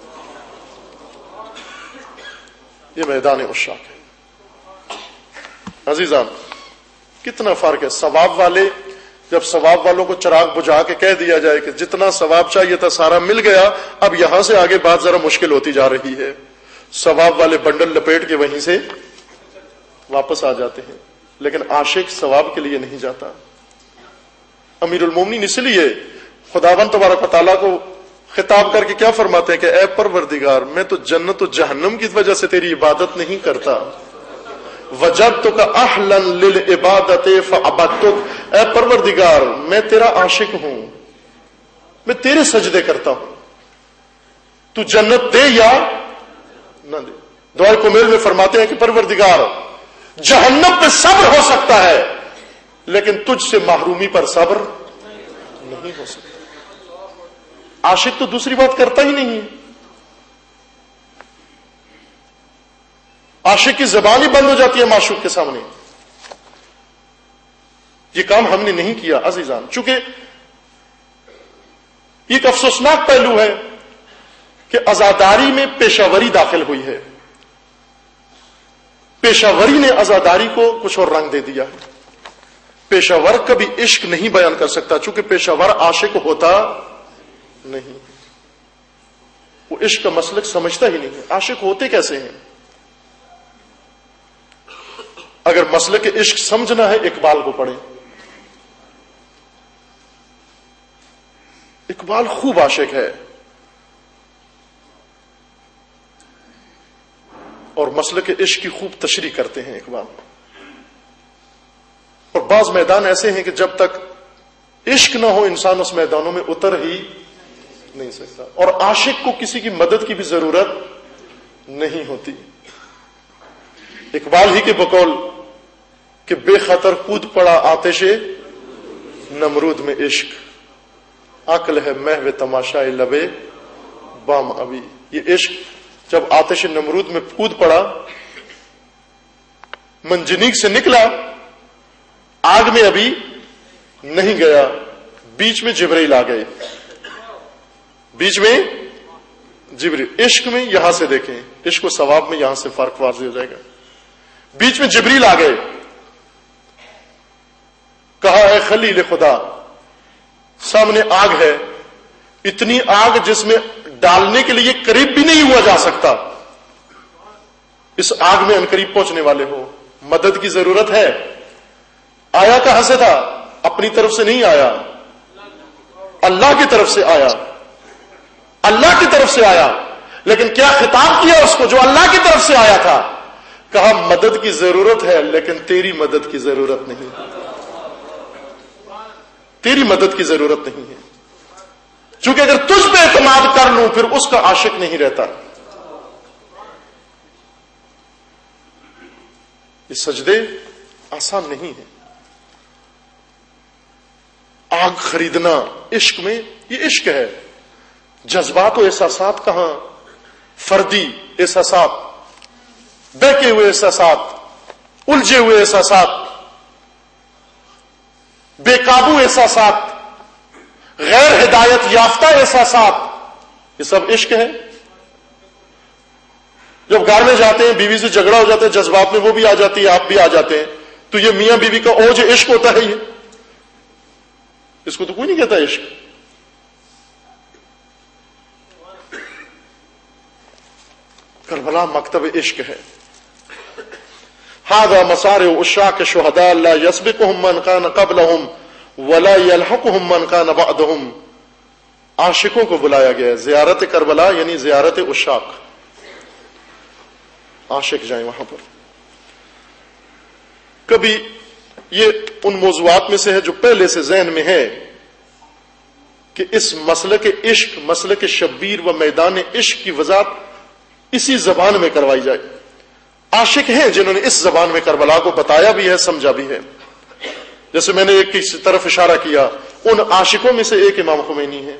یہ میدان عشاق ہے۔ عزیزان، کتنا فرق ہے۔ ثواب والے، جب ثواب والوں کو چراغ بجھا کے کہہ دیا جائے کہ جتنا ثواب چاہیے تھا سارا مل گیا، اب یہاں سے آگے بات ذرا مشکل ہوتی جا رہی ہے، ثواب والے بنڈل لپیٹ کے وہیں سے واپس آ جاتے ہیں، لیکن عاشق ثواب کے لیے نہیں جاتا۔ امیر المومنین اس لیے خداوند تبارک و تعالیٰ کو خطاب کر کے کیا فرماتے ہیں کہ اے پروردگار، میں تو جنت و جہنم کی وجہ سے تیری عبادت نہیں کرتا، وجدتک اہلا للعبادت فعبدتک، اے پروردگار میں تیرا عاشق ہوں، میں تیرے سجدے کرتا ہوں، تو جنت دے یا نہ دے۔ دعائے کمیل میں فرماتے ہیں کہ پروردگار جہنم پہ صبر ہو سکتا ہے لیکن تجھ سے محرومی پر صبر نہیں ہو سکتا۔ عاشق تو دوسری بات کرتا ہی نہیں ہے، عاشق کی زبان ہی بند ہو جاتی ہے معشوق کے سامنے۔ یہ کام ہم نے نہیں کیا عزیزان، چونکہ یہ ایک افسوسناک پہلو ہے کہ عزاداری میں پیشہ وری داخل ہوئی ہے، پیشہ وری نے عزاداری کو کچھ اور رنگ دے دیا ہے. پیشہ ور کبھی عشق نہیں بیان کر سکتا، چونکہ پیشہ ور عاشق ہوتا نہیں، وہ عشق کا مسلک سمجھتا ہی نہیں ہے. عاشق ہوتے کیسے ہیں؟ اگر مسلک عشق سمجھنا ہے اقبال کو پڑھیں. اقبال خوب عاشق ہے، اور مسلک عشق کی خوب تشریح کرتے ہیں اقبال. اور بعض میدان ایسے ہیں کہ جب تک عشق نہ ہو انسان اس میدانوں میں اتر ہی نہیں سکتا، اور عاشق کو کسی کی مدد کی بھی ضرورت نہیں ہوتی. اقبال ہی کے بقول کہ بے خطر کود پڑا آتش نمرود میں عشق، عقل ہے محو تماشائے لبے بام ابھی. یہ عشق جب آتش نمرود میں کود پڑا، منجنیق سے نکلا، آگ میں ابھی نہیں گیا، بیچ میں جبرائیل آ گئے. بیچ میں جبرائیل، عشق میں یہاں سے دیکھیں، عشق و ثواب میں یہاں سے فرق واضح ہو جائے گا. بیچ میں جبرائیل آ گئے، کہا اے خلیل خدا، سامنے آگ ہے، اتنی آگ جس میں ڈالنے کے لیے قریب بھی نہیں ہوا جا سکتا. اس آگ میں انقریب پہنچنے والے ہو، مدد کی ضرورت ہے. آیا کہاں سے تھا؟ اپنی طرف سے نہیں آیا، اللہ کی طرف سے آیا، اللہ کی طرف سے آیا. لیکن کیا خطاب کیا اس کو جو اللہ کی طرف سے آیا تھا؟ کہا مدد کی ضرورت ہے لیکن تیری مدد کی ضرورت نہیں، تیری مدد کی ضرورت نہیں ہے. چونکہ اگر تجھ پہ اعتماد کر لوں پھر اس کا عاشق نہیں رہتا. یہ سجدے آسان نہیں ہیں. آگ خریدنا عشق میں، یہ عشق ہے. جذبات و احساسات کہاں؟ فردی احساسات، بہکے ہوئے احساسات، الجھے ہوئے احساسات، بے قابو احساسات، غیر ہدایت یافتہ احساسات، یہ سب عشق ہے. جب گھر میں جاتے ہیں بیوی سے جھگڑا ہو جاتا ہے، جذبات میں وہ بھی آ جاتی ہے، آپ بھی آ جاتے ہیں، تو یہ میاں بیوی کا اوج عشق ہوتا ہے. یہ اس کو تو کوئی نہیں کہتا عشق. کربلا مکتب عشق ہے. ھذا مسارع عشاق شہداء لا یسبقهم من کان قبلهم ولا یلحقهم من کان بعدهم. عاشقوں کو بلایا گیا ہے. زیارت کربلا یعنی زیارت عشاق، عاشق جائیں وہاں پر. کبھی یہ ان موضوعات میں سے ہے جو پہلے سے ذہن میں ہے کہ اس مسلک عشق، مسلک شبیر و میدان عشق کی وضاحت اسی زبان میں کروائی جائے. عاشق ہیں جنہوں نے اس زبان میں کربلا کو بتایا بھی ہے، سمجھا بھی ہے. جیسے میں نے ایک کی طرف اشارہ کیا، ان عاشقوں میں سے ایک امام خمینی ہے.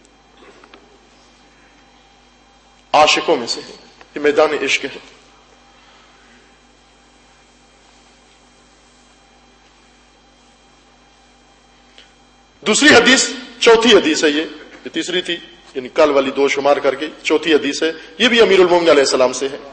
عاشقوں میں سے ہے، یہ میدان عشق ہے. دوسری حدیث، چوتھی حدیث ہے یہ تیسری تھی، یعنی کل والی دو شمار کر کے چوتھی حدیث ہے. یہ بھی امیر المومنین علیہ السلام سے ہے.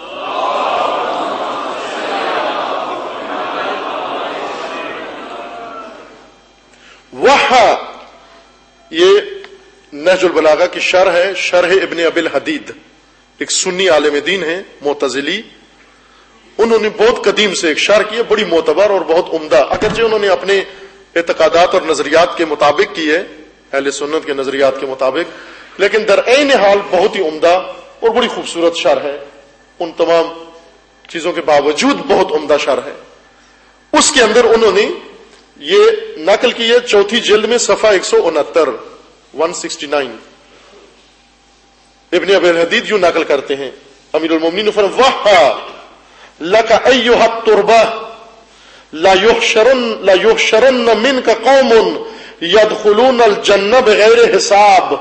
وہاں یہ نہج البلاغہ کی شرح ہے، شرح ابن ابی الحدید، ایک سنی عالم دین ہے معتزلی. انہوں نے بہت قدیم سے ایک شرح کی ہے، بڑی معتبر اور بہت عمدہ. اگرچہ انہوں نے اپنے اعتقادات اور نظریات کے مطابق کی ہے، اہل سنت کے نظریات کے مطابق، لیکن در عین حال بہت ہی عمدہ اور بڑی خوبصورت شرح ہے. ان تمام چیزوں کے باوجود بہت عمدہ شرح ہے. اس کے اندر انہوں نے یہ نقل کی ہے چوتھی جلد میں صفحہ 169 169. ابن ابی الحدید یوں نقل کرتے ہیں، امیر المومنین نے فرمایا وَحَا لَكَ أَيُّهَا التُّرْبَةُ لا يحشرن منك قوم يدخلون الجنة بغیر حساب.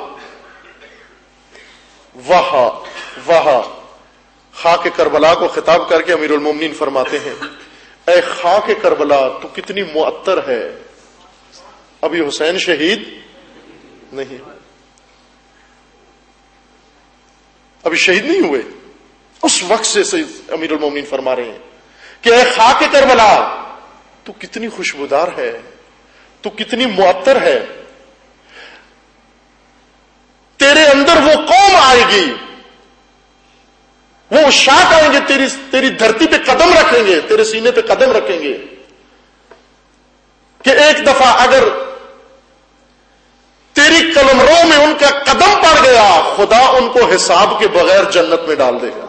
وہاں خاک کربلا کو خطاب کر کے امیر المومنین فرماتے ہیں، اے خاک کربلا تو کتنی معطر ہے. ابھی حسین شہید نہیں، ابھی شہید نہیں ہوئے. اس وقت سے امیر المومنین فرما رہے ہیں کہ اے خاک کربلا تو کتنی خوشبودار ہے، تو کتنی معطر ہے، تیرے اندر وہ قوم آئے گی، وہ اشاق آئیں گے، تیری دھرتی پہ قدم رکھیں گے، تیرے سینے پہ قدم رکھیں گے، کہ ایک دفعہ اگر تیری قلمرو میں ان کا قدم پڑ گیا، خدا ان کو حساب کے بغیر جنت میں ڈال دے گا۔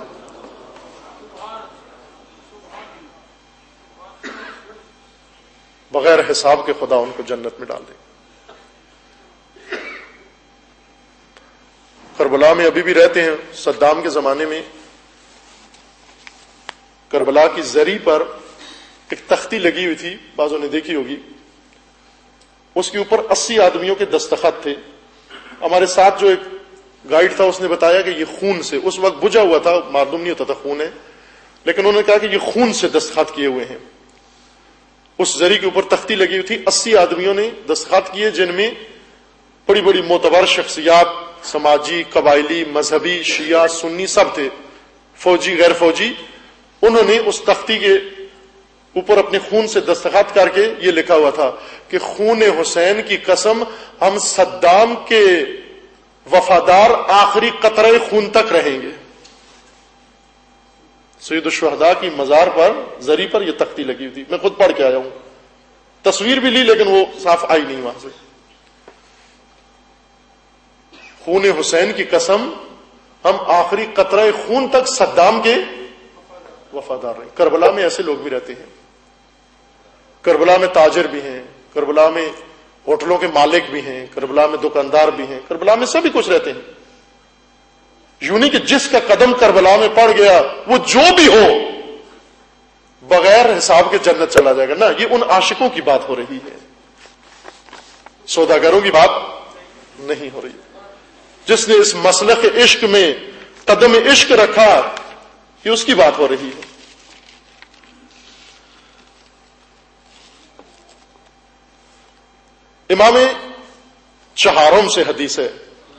بغیر حساب کے خدا ان کو جنت میں ڈال دے گا۔ کربلا میں ابھی بھی رہتے ہیں۔ صدام کے زمانے میں کربلا کی زری پر ایک تختی لگی ہوئی تھی، بعضوں نے دیکھی ہوگی، اس کے اوپر 80 آدمیوں کے دستخط تھے۔ ہمارے ساتھ جو ایک گائیڈ تھا اس نے بتایا کہ یہ خون سے، اس وقت بجھا ہوا تھا، معلوم نہیں ہوتا تھا خون ہے، لیکن انہوں نے کہا کہ یہ خون سے دستخط کیے ہوئے ہیں۔ اس زری کے اوپر تختی لگی ہوئی تھی، 80 آدمیوں نے دستخط کیے، جن میں بڑی بڑی معتبر شخصیات، سماجی، قبائلی، مذہبی، شیعہ، سنی سب تھے، فوجی، غیر فوجی۔ انہوں نے اس تختی کے اوپر اپنے خون سے دستخط کر کے یہ لکھا ہوا تھا کہ خون حسین کی قسم، ہم صدام کے وفادار آخری قطرے خون تک رہیں گے۔ سید الشہداء کی مزار پر زری پر یہ تختی لگی ہوئی تھی، میں خود پڑھ کے آیا ہوں، تصویر بھی لی لیکن وہ صاف آئی نہیں وہاں سے۔ خون حسین کی قسم، ہم آخری قطرہ خون تک صدام کے وفادار رہیں۔ کربلا میں ایسے لوگ بھی رہتے ہیں، کربلا میں تاجر بھی ہیں، کربلا میں ہوٹلوں کے مالک بھی ہیں، کربلا میں دکاندار بھی ہیں، کربلا میں سبھی کچھ رہتے ہیں۔ یوں نہیں کہ جس کا قدم کربلا میں پڑ گیا وہ جو بھی ہو بغیر حساب کے جنت چلا جائے گا، نا، یہ ان عاشقوں کی بات ہو رہی ہے، سوداگروں کی بات نہیں ہو رہی۔ جس نے اس مسلک عشق میں قدم عشق رکھا، یہ اس کی بات ہو رہی ہے۔ امام چہارم سے حدیث ہے،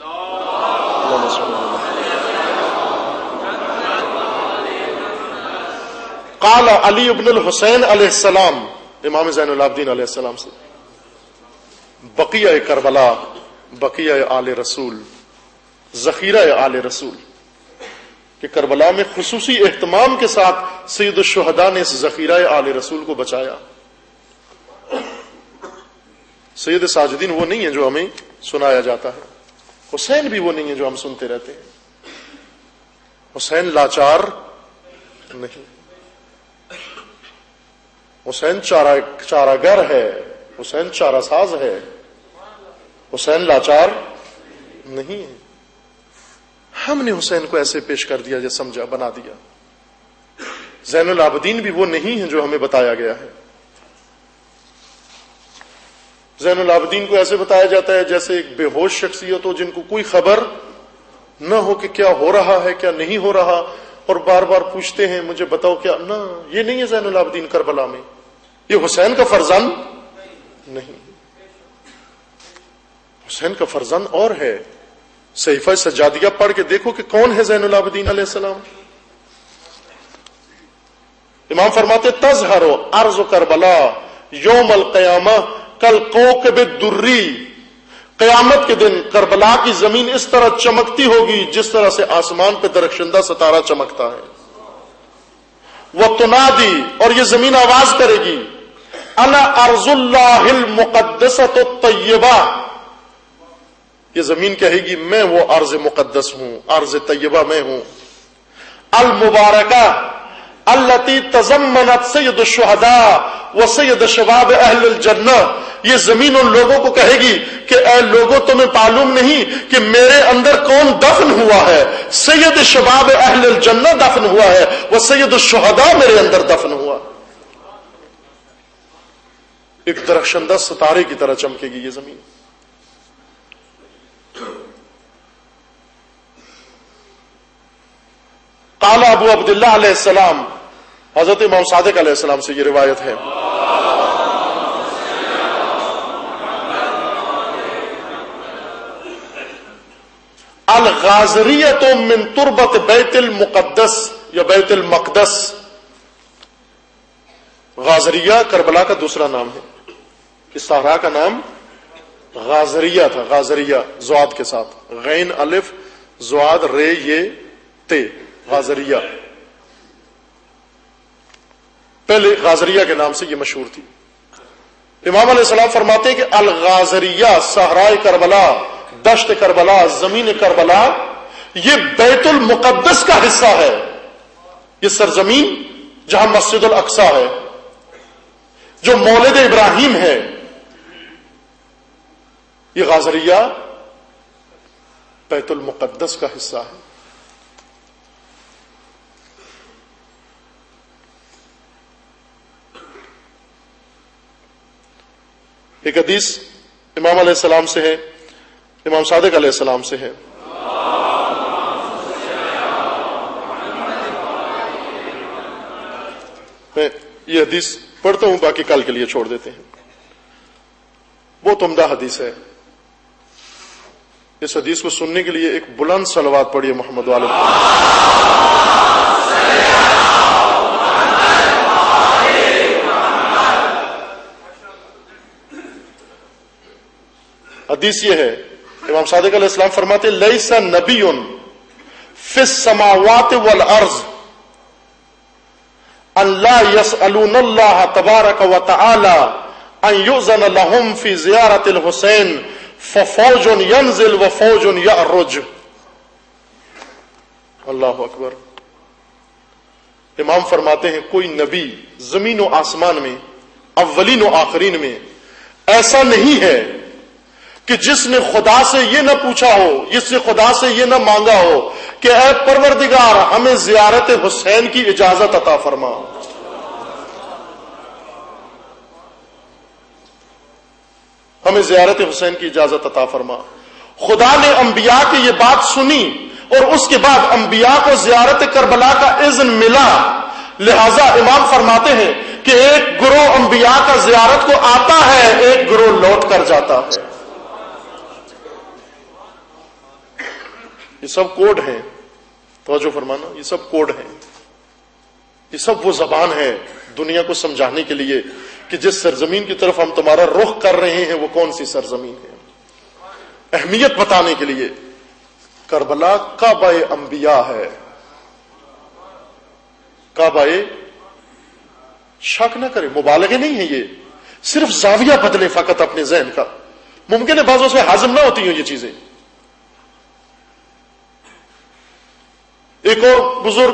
قال علی ابن الحسین علیہ السلام، امام زین العابدین علیہ السلام سے، بقیہ کربلا، بقیہ آل رسول، ذخیرہ آل رسول، کہ کربلا میں خصوصی اہتمام کے ساتھ سید الشہداء نے اس ذخیرہ آل رسول کو بچایا۔ سید ساجدین وہ نہیں ہے جو ہمیں سنایا جاتا ہے، حسین بھی وہ نہیں ہے جو ہم سنتے رہتے ہیں۔ حسین لاچار نہیں، حسین چارہ گر ہے، حسین چارہ ساز ہے، حسین لاچار نہیں ہے۔ ہم نے حسین کو ایسے پیش کر دیا جیسے سمجھا، بنا دیا۔ زین العابدین بھی وہ نہیں ہے جو ہمیں بتایا گیا ہے۔ زین العابدین کو ایسے بتایا جاتا ہے جیسے ایک بے ہوش شخصیت ہو، جن کو کوئی خبر نہ ہو کہ کیا ہو رہا ہے کیا نہیں ہو رہا، اور بار بار پوچھتے ہیں مجھے بتاؤ کیا، نہ، یہ نہیں ہے زین العابدین کربلا میں، یہ حسین کا فرزند نہیں، حسین کا فرزند اور ہے۔ صحیفہ سجادیہ پڑھ کے دیکھو کہ کون ہے زین العابدین علیہ السلام۔ امام فرماتے تظہر ارض کربلا یوم القیامہ کالکوکب الدری، قیامت کے دن کربلا کی زمین اس طرح چمکتی ہوگی جس طرح سے آسمان پہ درخشندہ ستارہ چمکتا ہے۔ وتنادی، اور یہ زمین آواز کرے گی، انا ارض اللہ المقدسۃ الطیبہ، یہ زمین کہے گی میں وہ ارض مقدس ہوں، ارض طیبہ میں ہوں، المبارکہ التی تضمنت سید الشہداء و سید شباب اہل الجنہ، یہ زمین ان لوگوں کو کہے گی کہ اے لوگوں تمہیں معلوم نہیں کہ میرے اندر کون دفن ہوا ہے، سید شباب اہل الجنہ دفن ہوا ہے، وہ سید الشہداء میرے اندر دفن ہوا۔ ایک درخشندہ ستارے کی طرح چمکے گی یہ زمین۔ قال ابو عبداللہ علیہ السلام، حضرت امام صادق علیہ السلام سے یہ روایت ہے، الغازریۃ من تربت بیت المقدس یا بیت المقدس، غازریہ کربلا کا دوسرا نام ہے. اس صحرا کا نام غازریہ تھا. غازریہ زواد کے ساتھ، غین الف زواد رے یہ تے، غازریہ. پہلے غازریہ کے نام سے یہ مشہور تھی. امام علیہ السلام فرماتے ہیں کہ الغازریہ، صحرائے کربلا، دشت کربلا، زمین کربلا، یہ بیت المقدس کا حصہ ہے. یہ سرزمین جہاں مسجد الاقصی ہے، جو مولد ابراہیم ہے، یہ غازریہ بیت المقدس کا حصہ ہے. ایک حدیث امام علیہ السلام سے ہے، امام صادق علیہ السلام سے ہے. میں یہ حدیث پڑھتا ہوں، باقی کل کے لیے چھوڑ دیتے ہیں. بہت عمدہ حدیث ہے. اس حدیث کو سننے کے لیے ایک بلند صلوات پڑھیے محمد والے. حدیث یہ ہے، امام صادق علیہ السلام فرماتے لیس نبی فی السماوات والارض ان لا يسألون اللہ تبارک و تعالی ان یؤذن لهم فی زیارت الحسین ففوج ینزل وفوج یعرج. اللہ اکبر. امام فرماتے ہیں کوئی نبی زمین و آسمان میں، اولین و آخرین میں ایسا نہیں ہے کہ جس نے خدا سے یہ نہ پوچھا ہو، جس سے خدا سے یہ نہ مانگا ہو کہ اے پروردگار ہمیں زیارت حسین کی اجازت عطا فرما. ہمیں زیارت حسین کی اجازت عطا فرما. خدا نے انبیاء کی یہ بات سنی اور اس کے بعد انبیاء کو زیارت کربلا کا اذن ملا. لہذا امام فرماتے ہیں کہ ایک گروہ انبیاء کا زیارت کو آتا ہے، ایک گروہ لوٹ کر جاتا ہے. یہ سب کوڈ ہیں، توجہ فرمانا، یہ سب کوڈ ہیں. یہ سب وہ زبان ہے دنیا کو سمجھانے کے لیے کہ جس سرزمین کی طرف ہم تمہارا رخ کر رہے ہیں وہ کون سی سرزمین ہے. اہمیت بتانے کے لیے کربلا کعبہ انبیاء ہے. کعبہ، شک نہ کرے، مبالغے نہیں ہے، یہ صرف زاویہ بدلے فقط اپنے ذہن کا. ممکن ہے بعضوں سے ہضم نہ ہوتی ہوں یہ چیزیں. ایک اور بزرگ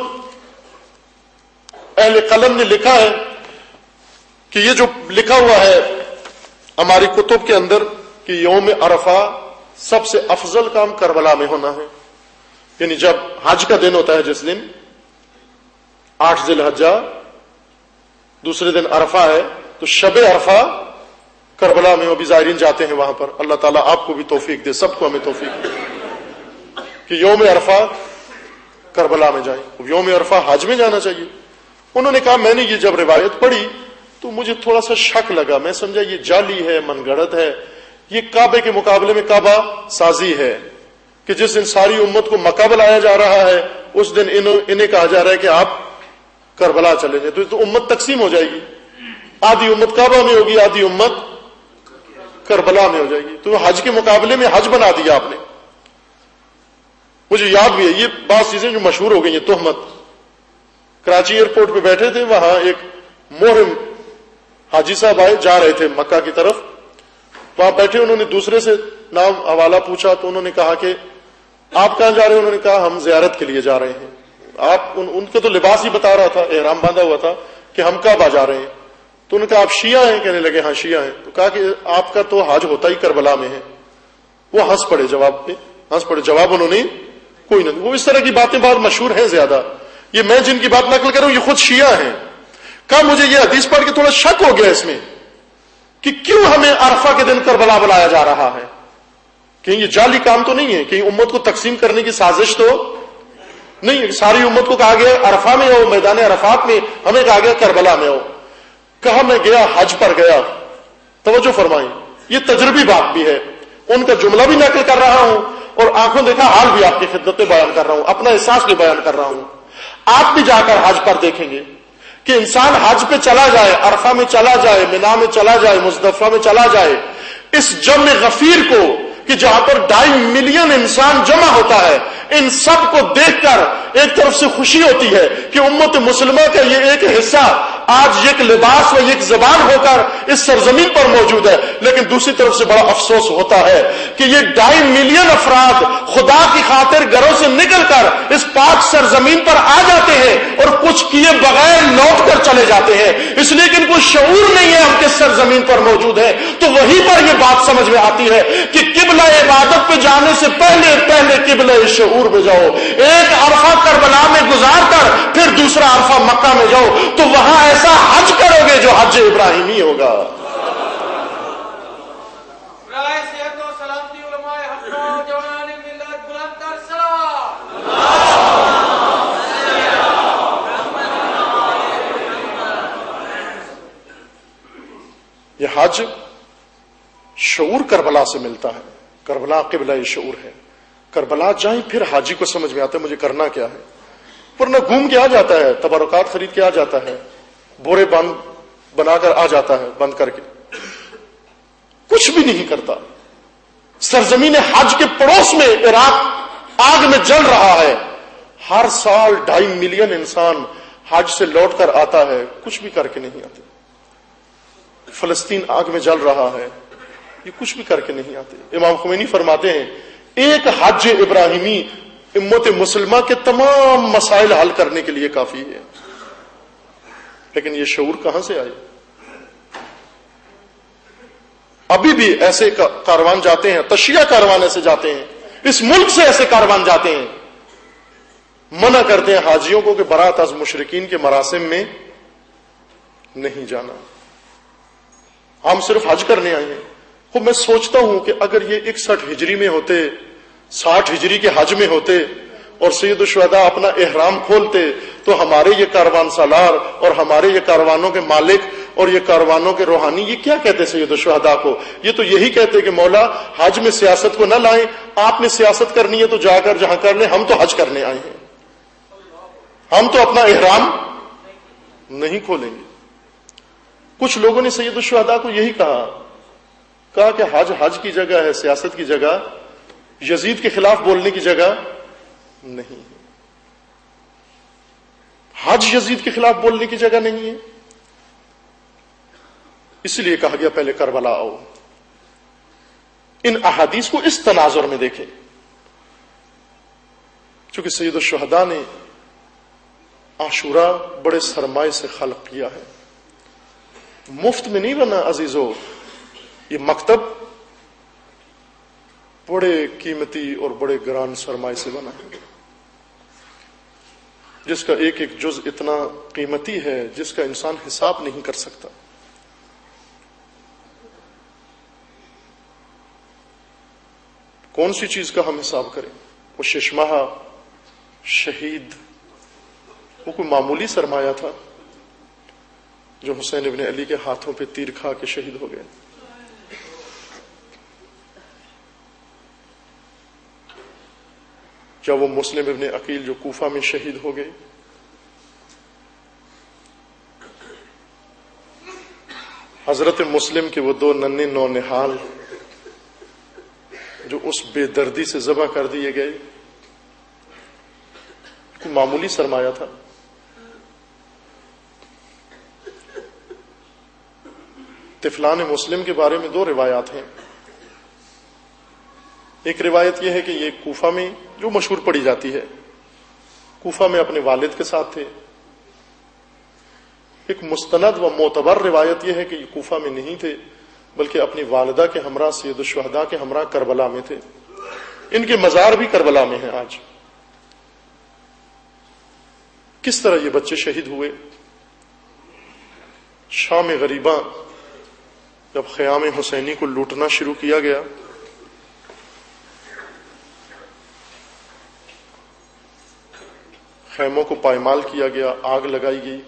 اہل قلم نے لکھا ہے کہ یہ جو لکھا ہوا ہے ہماری کتب کے اندر کہ یوم عرفہ سب سے افضل کام کربلا میں ہونا ہے. یعنی جب حج کا دن ہوتا ہے، جس دن 8 ذی الحجہ، دوسرے دن عرفہ ہے، تو شب عرفہ کربلا میں بھی زائرین جاتے ہیں وہاں پر. اللہ تعالیٰ آپ کو بھی توفیق دے، سب کو ہمیں توفیق دے کہ یوم عرفہ کربلا میں جائیں. یوم عرفہ حج میں جانا چاہیے. انہوں نے کہا میں نے یہ جب روایت پڑھی تو مجھے تھوڑا سا شک لگا. میں سمجھا یہ جعلی ہے، من گھڑت ہے. یہ کعبے کے مقابلے میں کعبہ سازی ہے کہ جس دن ساری امت کو مکہ بلایا جا رہا ہے اس دن انہیں کہا جا رہا ہے کہ آپ کربلا چلے جائیں. تو امت تقسیم ہو جائے گی، آدھی امت کعبہ میں ہوگی، آدھی امت کربلا میں ہو جائے گی. تو حج کے مقابلے میں حج بنا دیا آپ نے. مجھے یاد بھی ہے یہ بعض چیزیں جو مشہور ہو گئی ہیں. تہمت، کراچی ایئرپورٹ پہ بیٹھے تھے، وہاں ایک محرم حاجی صاحب آئے، جا رہے تھے مکہ کی طرف. وہاں بیٹھے انہوں نے دوسرے سے نام حوالہ پوچھا تو انہوں نے کہا کہ آپ کہاں جا رہے ہیں؟ انہوں نے کہا ہم زیارت کے لیے جا رہے ہیں. آپ ان کا تو لباس ہی بتا رہا تھا، احرام باندھا ہوا تھا کہ ہم کعبہ جا رہے ہیں. تو انہوں نے کہا آپ شیعہ ہیں؟ کہنے لگے ہاں شیعہ ہیں. تو کہا کہ آپ کا تو حج ہوتا ہی کربلا میں ہے. وہ ہنس پڑے جواب پہ، ہنس پڑے. جواب انہوں نے کوئی نہ. وہ اس طرح کی باتیں بہت مشہور ہیں زیادہ. یہ میں جن کی بات نقل کر رہا ہوں یہ خود شیعہ ہیں. کہا مجھے یہ حدیث پڑھ کے تھوڑا شک ہو گیا اس میں کہ کیوں ہمیں عرفہ کے دن کربلا بلایا جا رہا ہے. کہیں یہ جعلی کام تو نہیں ہے، کہیں امت کو تقسیم کرنے کی سازش تو نہیں ہے. ساری امت کو کہا گیا عرفہ میں ہو، میدان عرفات میں، ہمیں کہا گیا کربلا میں ہو. کہا میں گیا، حج پر گیا. توجہ فرمائیں، یہ تجربی بات بھی ہے. ان کا جملہ بھی نقل کر رہا ہوں اور آنکھوں دیکھا حال بھی آپ کی خدمت میں بیان کر رہا ہوں، اپنا احساس بھی بیان کر رہا ہوں. آپ بھی جا کر حج پر دیکھیں گے کہ انسان حج پہ چلا جائے، عرفہ میں چلا جائے، مینا میں چلا جائے، مزدلفہ میں چلا جائے، اس جمع غفیر کو کہ جہاں پر 2.5 ملین انسان جمع ہوتا ہے، ان سب کو دیکھ کر ایک طرف سے خوشی ہوتی ہے کہ امت مسلمہ کا یہ ایک حصہ آج ایک لباس و ایک زبان ہو کر اس سرزمین پر موجود ہے، لیکن دوسری طرف سے بڑا افسوس ہوتا ہے کہ یہ 2.5 ملین افراد خدا کی خاطر گھروں سے نکل کر اس پاک سرزمین پر آ جاتے ہیں اور کچھ کیے بغیر لوٹ کر چلے جاتے ہیں، اس لیے کہ ان کو شعور نہیں ہے ہم کس سرزمین پر موجود ہیں۔ تو وہیں پر یہ بات سمجھ میں آتی ہے کہ قبلہ عبادت پہ جانے سے پہلے قبلہ شعور میں جاؤ، ایک عرفہ کربلا میں گزار کر پھر دوسرا عرفہ مکہ میں جاؤ، تو وہاں ایسا حج کرو گے جو حج ابراہیمی ہوگا۔ یہ حج شعور کربلا سے ملتا ہے، کربلا قبلہ شعور ہے۔ کربلا جائیں پھر حاجی کو سمجھ میں آتا ہے مجھے کرنا کیا ہے، ورنہ گھوم کے آ جاتا ہے، تبرکات خرید کے آ جاتا ہے، بورے بند بنا کر آ جاتا ہے، بند کر کے کچھ بھی نہیں کرتا۔ سرزمین حج کے پڑوس میں عراق آگ میں جل رہا ہے، ہر سال 2.5 ملین انسان حج سے لوٹ کر آتا ہے، کچھ بھی کر کے نہیں آتے۔ فلسطین آگ میں جل رہا ہے، یہ کچھ بھی کر کے نہیں آتے۔ امام خمینی فرماتے ہیں ایک حج ابراہیمی امت مسلمہ کے تمام مسائل حل کرنے کے لیے کافی ہے، لیکن یہ شعور کہاں سے آئے؟ ابھی بھی ایسے کاروان جاتے ہیں، تشیع کاروان ایسے جاتے ہیں، اس ملک سے ایسے کاروان جاتے ہیں، منع کرتے ہیں حاجیوں کو کہ برات از مشرکین کے مراسم میں نہیں جانا، ہم صرف حج کرنے آئے ہیں۔ خب میں سوچتا ہوں کہ اگر یہ 61 ہجری میں ہوتے، 60 ہجری کے حج میں ہوتے اور سید الشہداء اپنا احرام کھولتے تو ہمارے یہ کاروان سالار اور ہمارے یہ کاروانوں کے مالک اور یہ کاروانوں کے روحانی یہ کیا کہتے سید الشہداء کو؟ یہ تو یہی کہتے کہ مولا حج میں سیاست کو نہ لائیں، آپ نے سیاست کرنی ہے تو جا کر جہاں کر لیں، ہم تو حج کرنے آئے ہیں، ہم تو اپنا احرام نہیں کھولیں گے۔ کچھ لوگوں نے سید الشہداء کو یہی کہا کہ حج حج کی جگہ ہے، سیاست کی جگہ، یزید کے خلاف بولنے کی جگہ نہیں، حج یزید کے خلاف بولنے کی جگہ نہیں ہے، اس لیے کہا گیا پہلے کربلا آؤ۔ ان احادیث کو اس تناظر میں دیکھیں، چونکہ سید الشہداء نے عاشورہ بڑے سرمائے سے خلق کیا ہے، مفت میں نہیں بنا عزیزو، یہ مکتب بڑے قیمتی اور بڑے گران سرمائے سے بنا ہے، جس کا ایک ایک جز اتنا قیمتی ہے جس کا انسان حساب نہیں کر سکتا۔ کون سی چیز کا ہم حساب کریں؟ وہ ششماہ شہید، وہ کوئی معمولی سرمایہ تھا جو حسین ابن علی کے ہاتھوں پہ تیر کھا کے شہید ہو گئے۔ کیا وہ مسلم ابن عقیل جو کوفہ میں شہید ہو گئے؟ حضرت مسلم کے وہ 2 ننھے نونہال جو اس بے دردی سے ذبح کر دیے گئے، کوئی معمولی سرمایہ تھا؟ طفلان مسلم کے بارے میں 2 روایات ہیں۔ ایک روایت یہ ہے کہ یہ کوفہ میں جو مشہور پڑی جاتی ہے، کوفہ میں اپنے والد کے ساتھ تھے۔ ایک مستند و معتبر روایت یہ ہے کہ یہ کوفہ میں نہیں تھے بلکہ اپنی والدہ کے ہمراہ سید الشہداء کے ہمراہ کربلا میں تھے۔ ان کے مزار بھی کربلا میں ہیں آج۔ کس طرح یہ بچے شہید ہوئے؟ شام غریباں جب خیام حسینی کو لوٹنا شروع کیا گیا، خیموں کو پائمال کیا گیا، آگ لگائی گئی،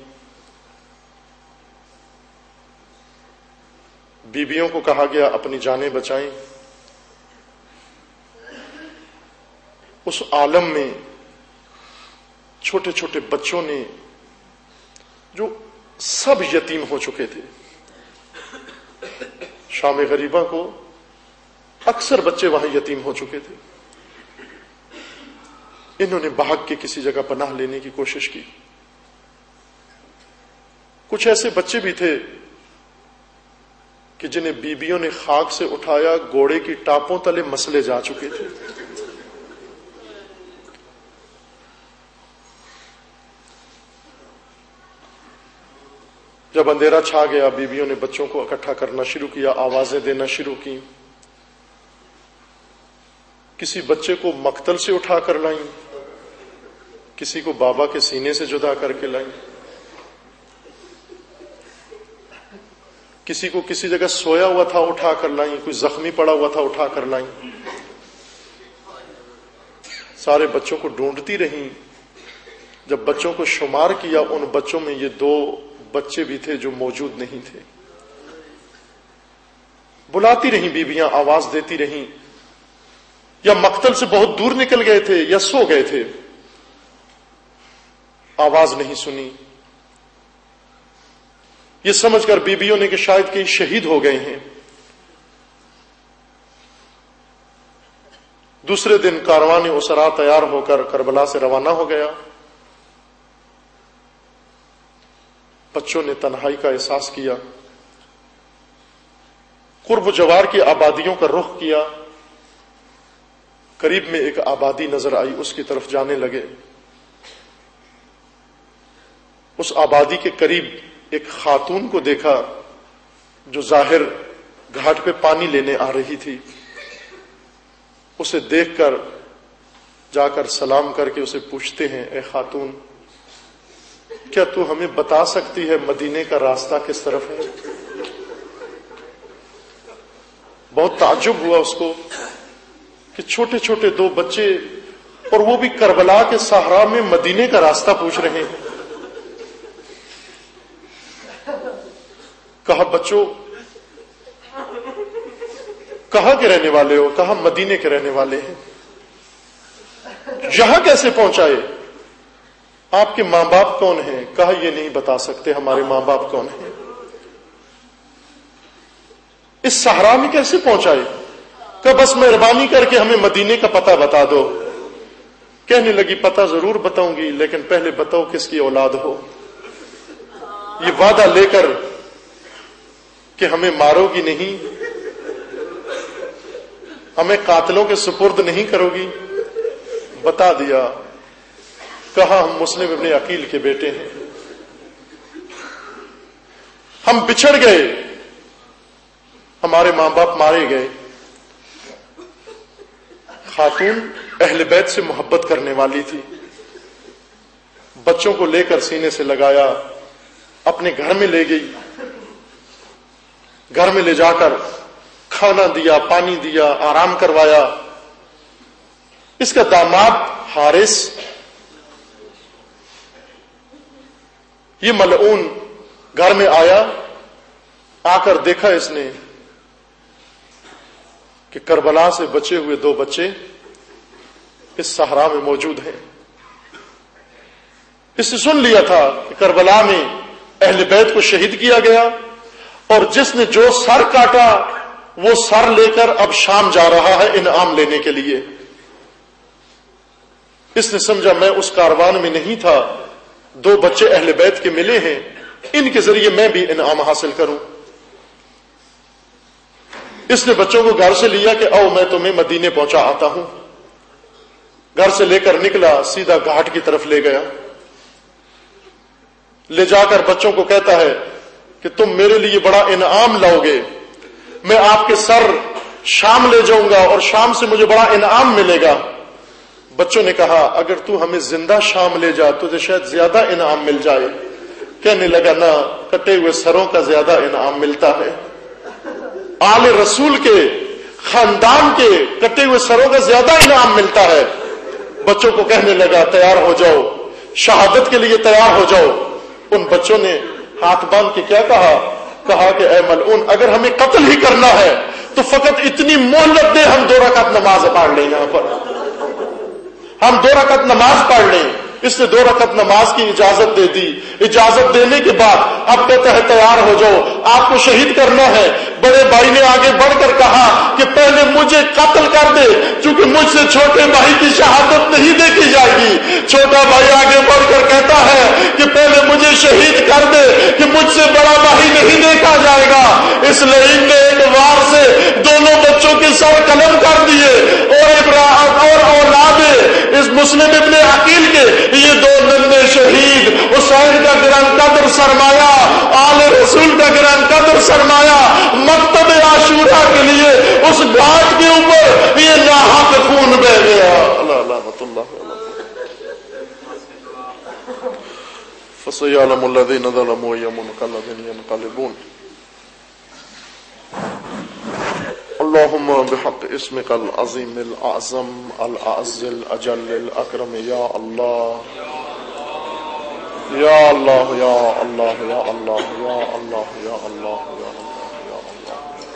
بیویوں کو کہا گیا اپنی جانیں بچائیں۔ اس عالم میں چھوٹے چھوٹے بچوں نے جو سب یتیم ہو چکے تھے. شام غریبہ کو اکثر بچے وہاں یتیم ہو چکے تھے. انہوں نے بھاگ کے کسی جگہ پناہ لینے کی کوشش کی. کچھ ایسے بچے بھی تھے کہ جنہیں بیویوں نے خاک سے اٹھایا گھوڑے کی ٹاپوں تلے مسلے جا چکے تھے. جب اندھیرا چھا گیا بیویوں نے بچوں کو اکٹھا کرنا شروع کیا, آوازیں دینا شروع کی. کسی بچے کو مقتل سے اٹھا کر لائیں, کسی کو بابا کے سینے سے جدا کر کے لائیں, کسی کو کسی جگہ سویا ہوا تھا اٹھا کر لائیں, کوئی زخمی پڑا ہوا تھا اٹھا کر لائیں. سارے بچوں کو ڈھونڈتی رہیں. جب بچوں کو شمار کیا ان بچوں میں یہ 2 بچے بھی تھے جو موجود نہیں تھے. بلاتی رہیں بیویاں, آواز دیتی رہیں, یا مقتل سے بہت دور نکل گئے تھے یا سو گئے تھے, آواز نہیں سنی. یہ سمجھ کر بیویوں نے کہ شاید کہیں شہید ہو گئے ہیں. دوسرے دن کاروان اسرا تیار ہو کر کربلا سے روانہ ہو گیا. بچوں نے تنہائی کا احساس کیا, قرب و جوار کی آبادیوں کا رخ کیا. قریب میں ایک آبادی نظر آئی, اس کی طرف جانے لگے. اس آبادی کے قریب ایک خاتون کو دیکھا جو ظاہر گھاٹ پہ پانی لینے آ رہی تھی. اسے دیکھ کر جا کر سلام کر کے اسے پوچھتے ہیں, اے خاتون, کیا تو ہمیں بتا سکتی ہے مدینے کا راستہ کس طرف ہے؟ بہت تعجب ہوا اس کو کہ چھوٹے چھوٹے 2 بچے, اور وہ بھی کربلا کے صحرا میں, مدینے کا راستہ پوچھ رہے ہیں. کہا, بچوں کہاں کے رہنے والے ہو؟ کہا, مدینے کے رہنے والے ہیں. یہاں کیسے پہنچائے؟ آپ کے ماں باپ کون ہیں؟ کہا, یہ نہیں بتا سکتے ہمارے ماں باپ کون ہیں. اس صحرا میں کیسے پہنچائے؟ کہ بس مہربانی کر کے ہمیں مدینے کا پتہ بتا دو. کہنے لگی, پتہ ضرور بتاؤں گی, لیکن پہلے بتاؤ کس کی اولاد ہو. یہ وعدہ لے کر کہ ہمیں مارو گی نہیں, ہمیں قاتلوں کے سپرد نہیں کرو گی. بتا دیا. کہا, ہم مسلم ابن عقیل کے بیٹے ہیں, ہم بچھڑ گئے, ہمارے ماں باپ مارے گئے. خاتون اہل بیت سے محبت کرنے والی تھی. بچوں کو لے کر سینے سے لگایا, اپنے گھر میں لے گئی. گھر میں لے جا کر کھانا دیا, پانی دیا, آرام کروایا. اس کا داماد حارث, یہ ملعون, گھر میں آیا. آ کر دیکھا اس نے کہ کربلا سے بچے ہوئے 2 بچے اس صحرا میں موجود ہیں. اس نے سن لیا تھا کہ کربلا میں اہل بیت کو شہید کیا گیا, اور جس نے جو سر کاٹا وہ سر لے کر اب شام جا رہا ہے انعام لینے کے لیے. اس نے سمجھا میں اس کاروان میں نہیں تھا, 2 بچے اہل بیت کے ملے ہیں, ان کے ذریعے میں بھی انعام حاصل کروں. اس نے بچوں کو گھر سے لیا کہ آؤ میں تمہیں مدینے پہنچا آتا ہوں. گھر سے لے کر نکلا, سیدھا گھاٹ کی طرف لے گیا. لے جا کر بچوں کو کہتا ہے کہ تم میرے لیے بڑا انعام لاؤ گے, میں آپ کے سر شام لے جاؤں گا اور شام سے مجھے بڑا انعام ملے گا. بچوں نے کہا, اگر تو ہمیں زندہ شام لے جا تو شاید زیادہ انعام مل جائے. کہنے لگا, نہ, کٹے ہوئے سروں کا زیادہ انعام ملتا ہے. آل رسول کے خاندان کے کٹے ہوئے سروں کا زیادہ انعام ملتا ہے. بچوں کو کہنے لگا, تیار ہو جاؤ, شہادت کے لیے تیار ہو جاؤ. ان بچوں نے ہاتھ باندھ کے کیا کہا کہ اے ملعون, اگر ہمیں قتل ہی کرنا ہے تو فقط اتنی مہلت دے, ہم 2 رکعت نماز پڑھ لیں. یہاں پر ہم 2 رکعت نماز پڑھ لیں, اس نے 2 رکعت نماز کی اجازت دے دی. اجازت دینے کے بعد اب کہتا ہے تیار ہو جاؤ، آپ کو شہید کرنا ہے. بڑے بھائی نے آگے بڑھ کر کہا کہ پہلے مجھے قتل کر دے، کیونکہ مجھ سے چھوٹے بھائی کی شہادت نہیں دیکھی جائے گی. چھوٹا بھائی آگے بڑھ کر کہتا ہے کہ پہلے مجھے شہید کر دے کہ مجھ سے بڑا بھائی نہیں دیکھا جائے گا. اس لعین نے ایک وار سے دونوں بچوں کے سر قلم کر دیے، اور اولاد اس مسلم ابن عقیل کے یہ 2 ننھے شہید، حسین کا گران قدر سرمایہ، آل رسول کا گران قدر سرمایہ، مکتب عاشورہ کے لیے اس گھاٹ کے اوپر یہ ناحق خون بہہ گیا. اللہ فسيعلم الذين ظلموا أي منقلب ينقلبون. اللهم بحق اسمك العظيم الأعظم الأعز الأجل الأكرم يا الله يا الله يا الله يا الله يا الله يا الله يا الله.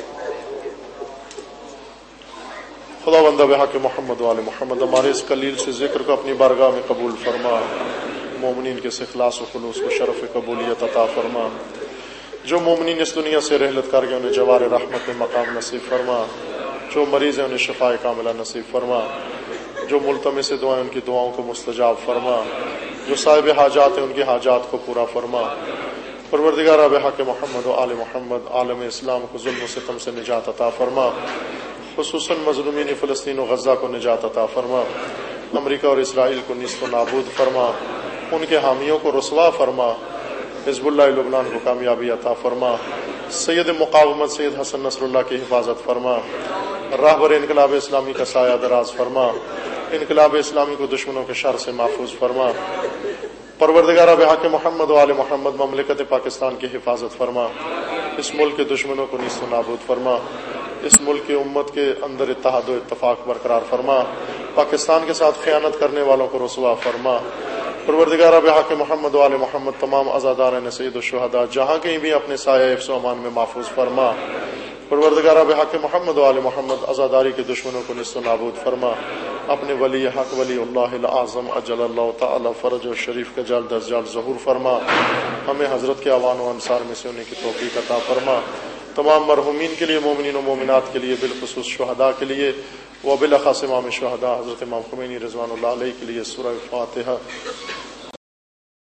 خدا بندہ بحق محمد و آل محمد ہمارے اس قلیل سے ذکر کو اپنی بارگاہ میں قبول فرما. مومنین کے اخلاص و خلوص کو شرف قبولیت عطا فرما. جو مومنین اس دنیا سے رحلت کر گئے انہیں جوار رحمت میں مقام نصیب فرما. جو مریض ہیں انہیں شفاء کاملہ نصیب فرما. جو ملتمس دعائیں ان کی دعاؤں کو مستجاب فرما. جو صاحب حاجات ہیں ان کی حاجات کو پورا فرما. پروردگار بحق محمد و آل محمد عالم اسلام کو ظلم و ستم سے نجات عطا فرما. خصوصاً مظلومین فلسطین و غزہ کو نجات عطا فرما. امریکہ اور اسرائیل کو نیست و نابود فرما. ان کے حامیوں کو رسوا فرما. حزب اللہ لبنان کو کامیابی عطا فرما. سید مقاومت سید حسن نصر اللہ کی حفاظت فرما. راہبر انقلاب اسلامی کا سایہ دراز فرما. انقلاب اسلامی کو دشمنوں کے شر سے محفوظ فرما. پروردگار بحق محمد و آل محمد مملکت پاکستان کی حفاظت فرما. اس ملک کے دشمنوں کو نیست و نابود فرما. اس ملک کی امت کے اندر اتحاد و اتفاق برقرار فرما. پاکستان کے ساتھ خیانت کرنے والوں کو رسوا فرما. پروردگار بحق محمد و آل محمد تمام عزاداران سید الشہداء جہاں کہیں بھی اپنے سایہ حفظ و امان میں محفوظ فرما. پروردگار بحق محمد و آل محمد عزاداری کے دشمنوں کو نیست و نابود فرما. اپنے ولی حق ولی اللہ العظم اجل اللہ تعالی فرج و شریف کا جلد از جلد ظہور فرما. ہمیں حضرت کے اعوان و انصار میں سے ہونے کی توفیق عطا فرما. تمام مرحومین کے لیے، مومنین و مومنات کے لیے، بالخصوص شہداء کے لیے و بالاخص امام شہداء حضرت امام خمینی رضوان اللہ علیہ کے لیے سورہ فاتحہ.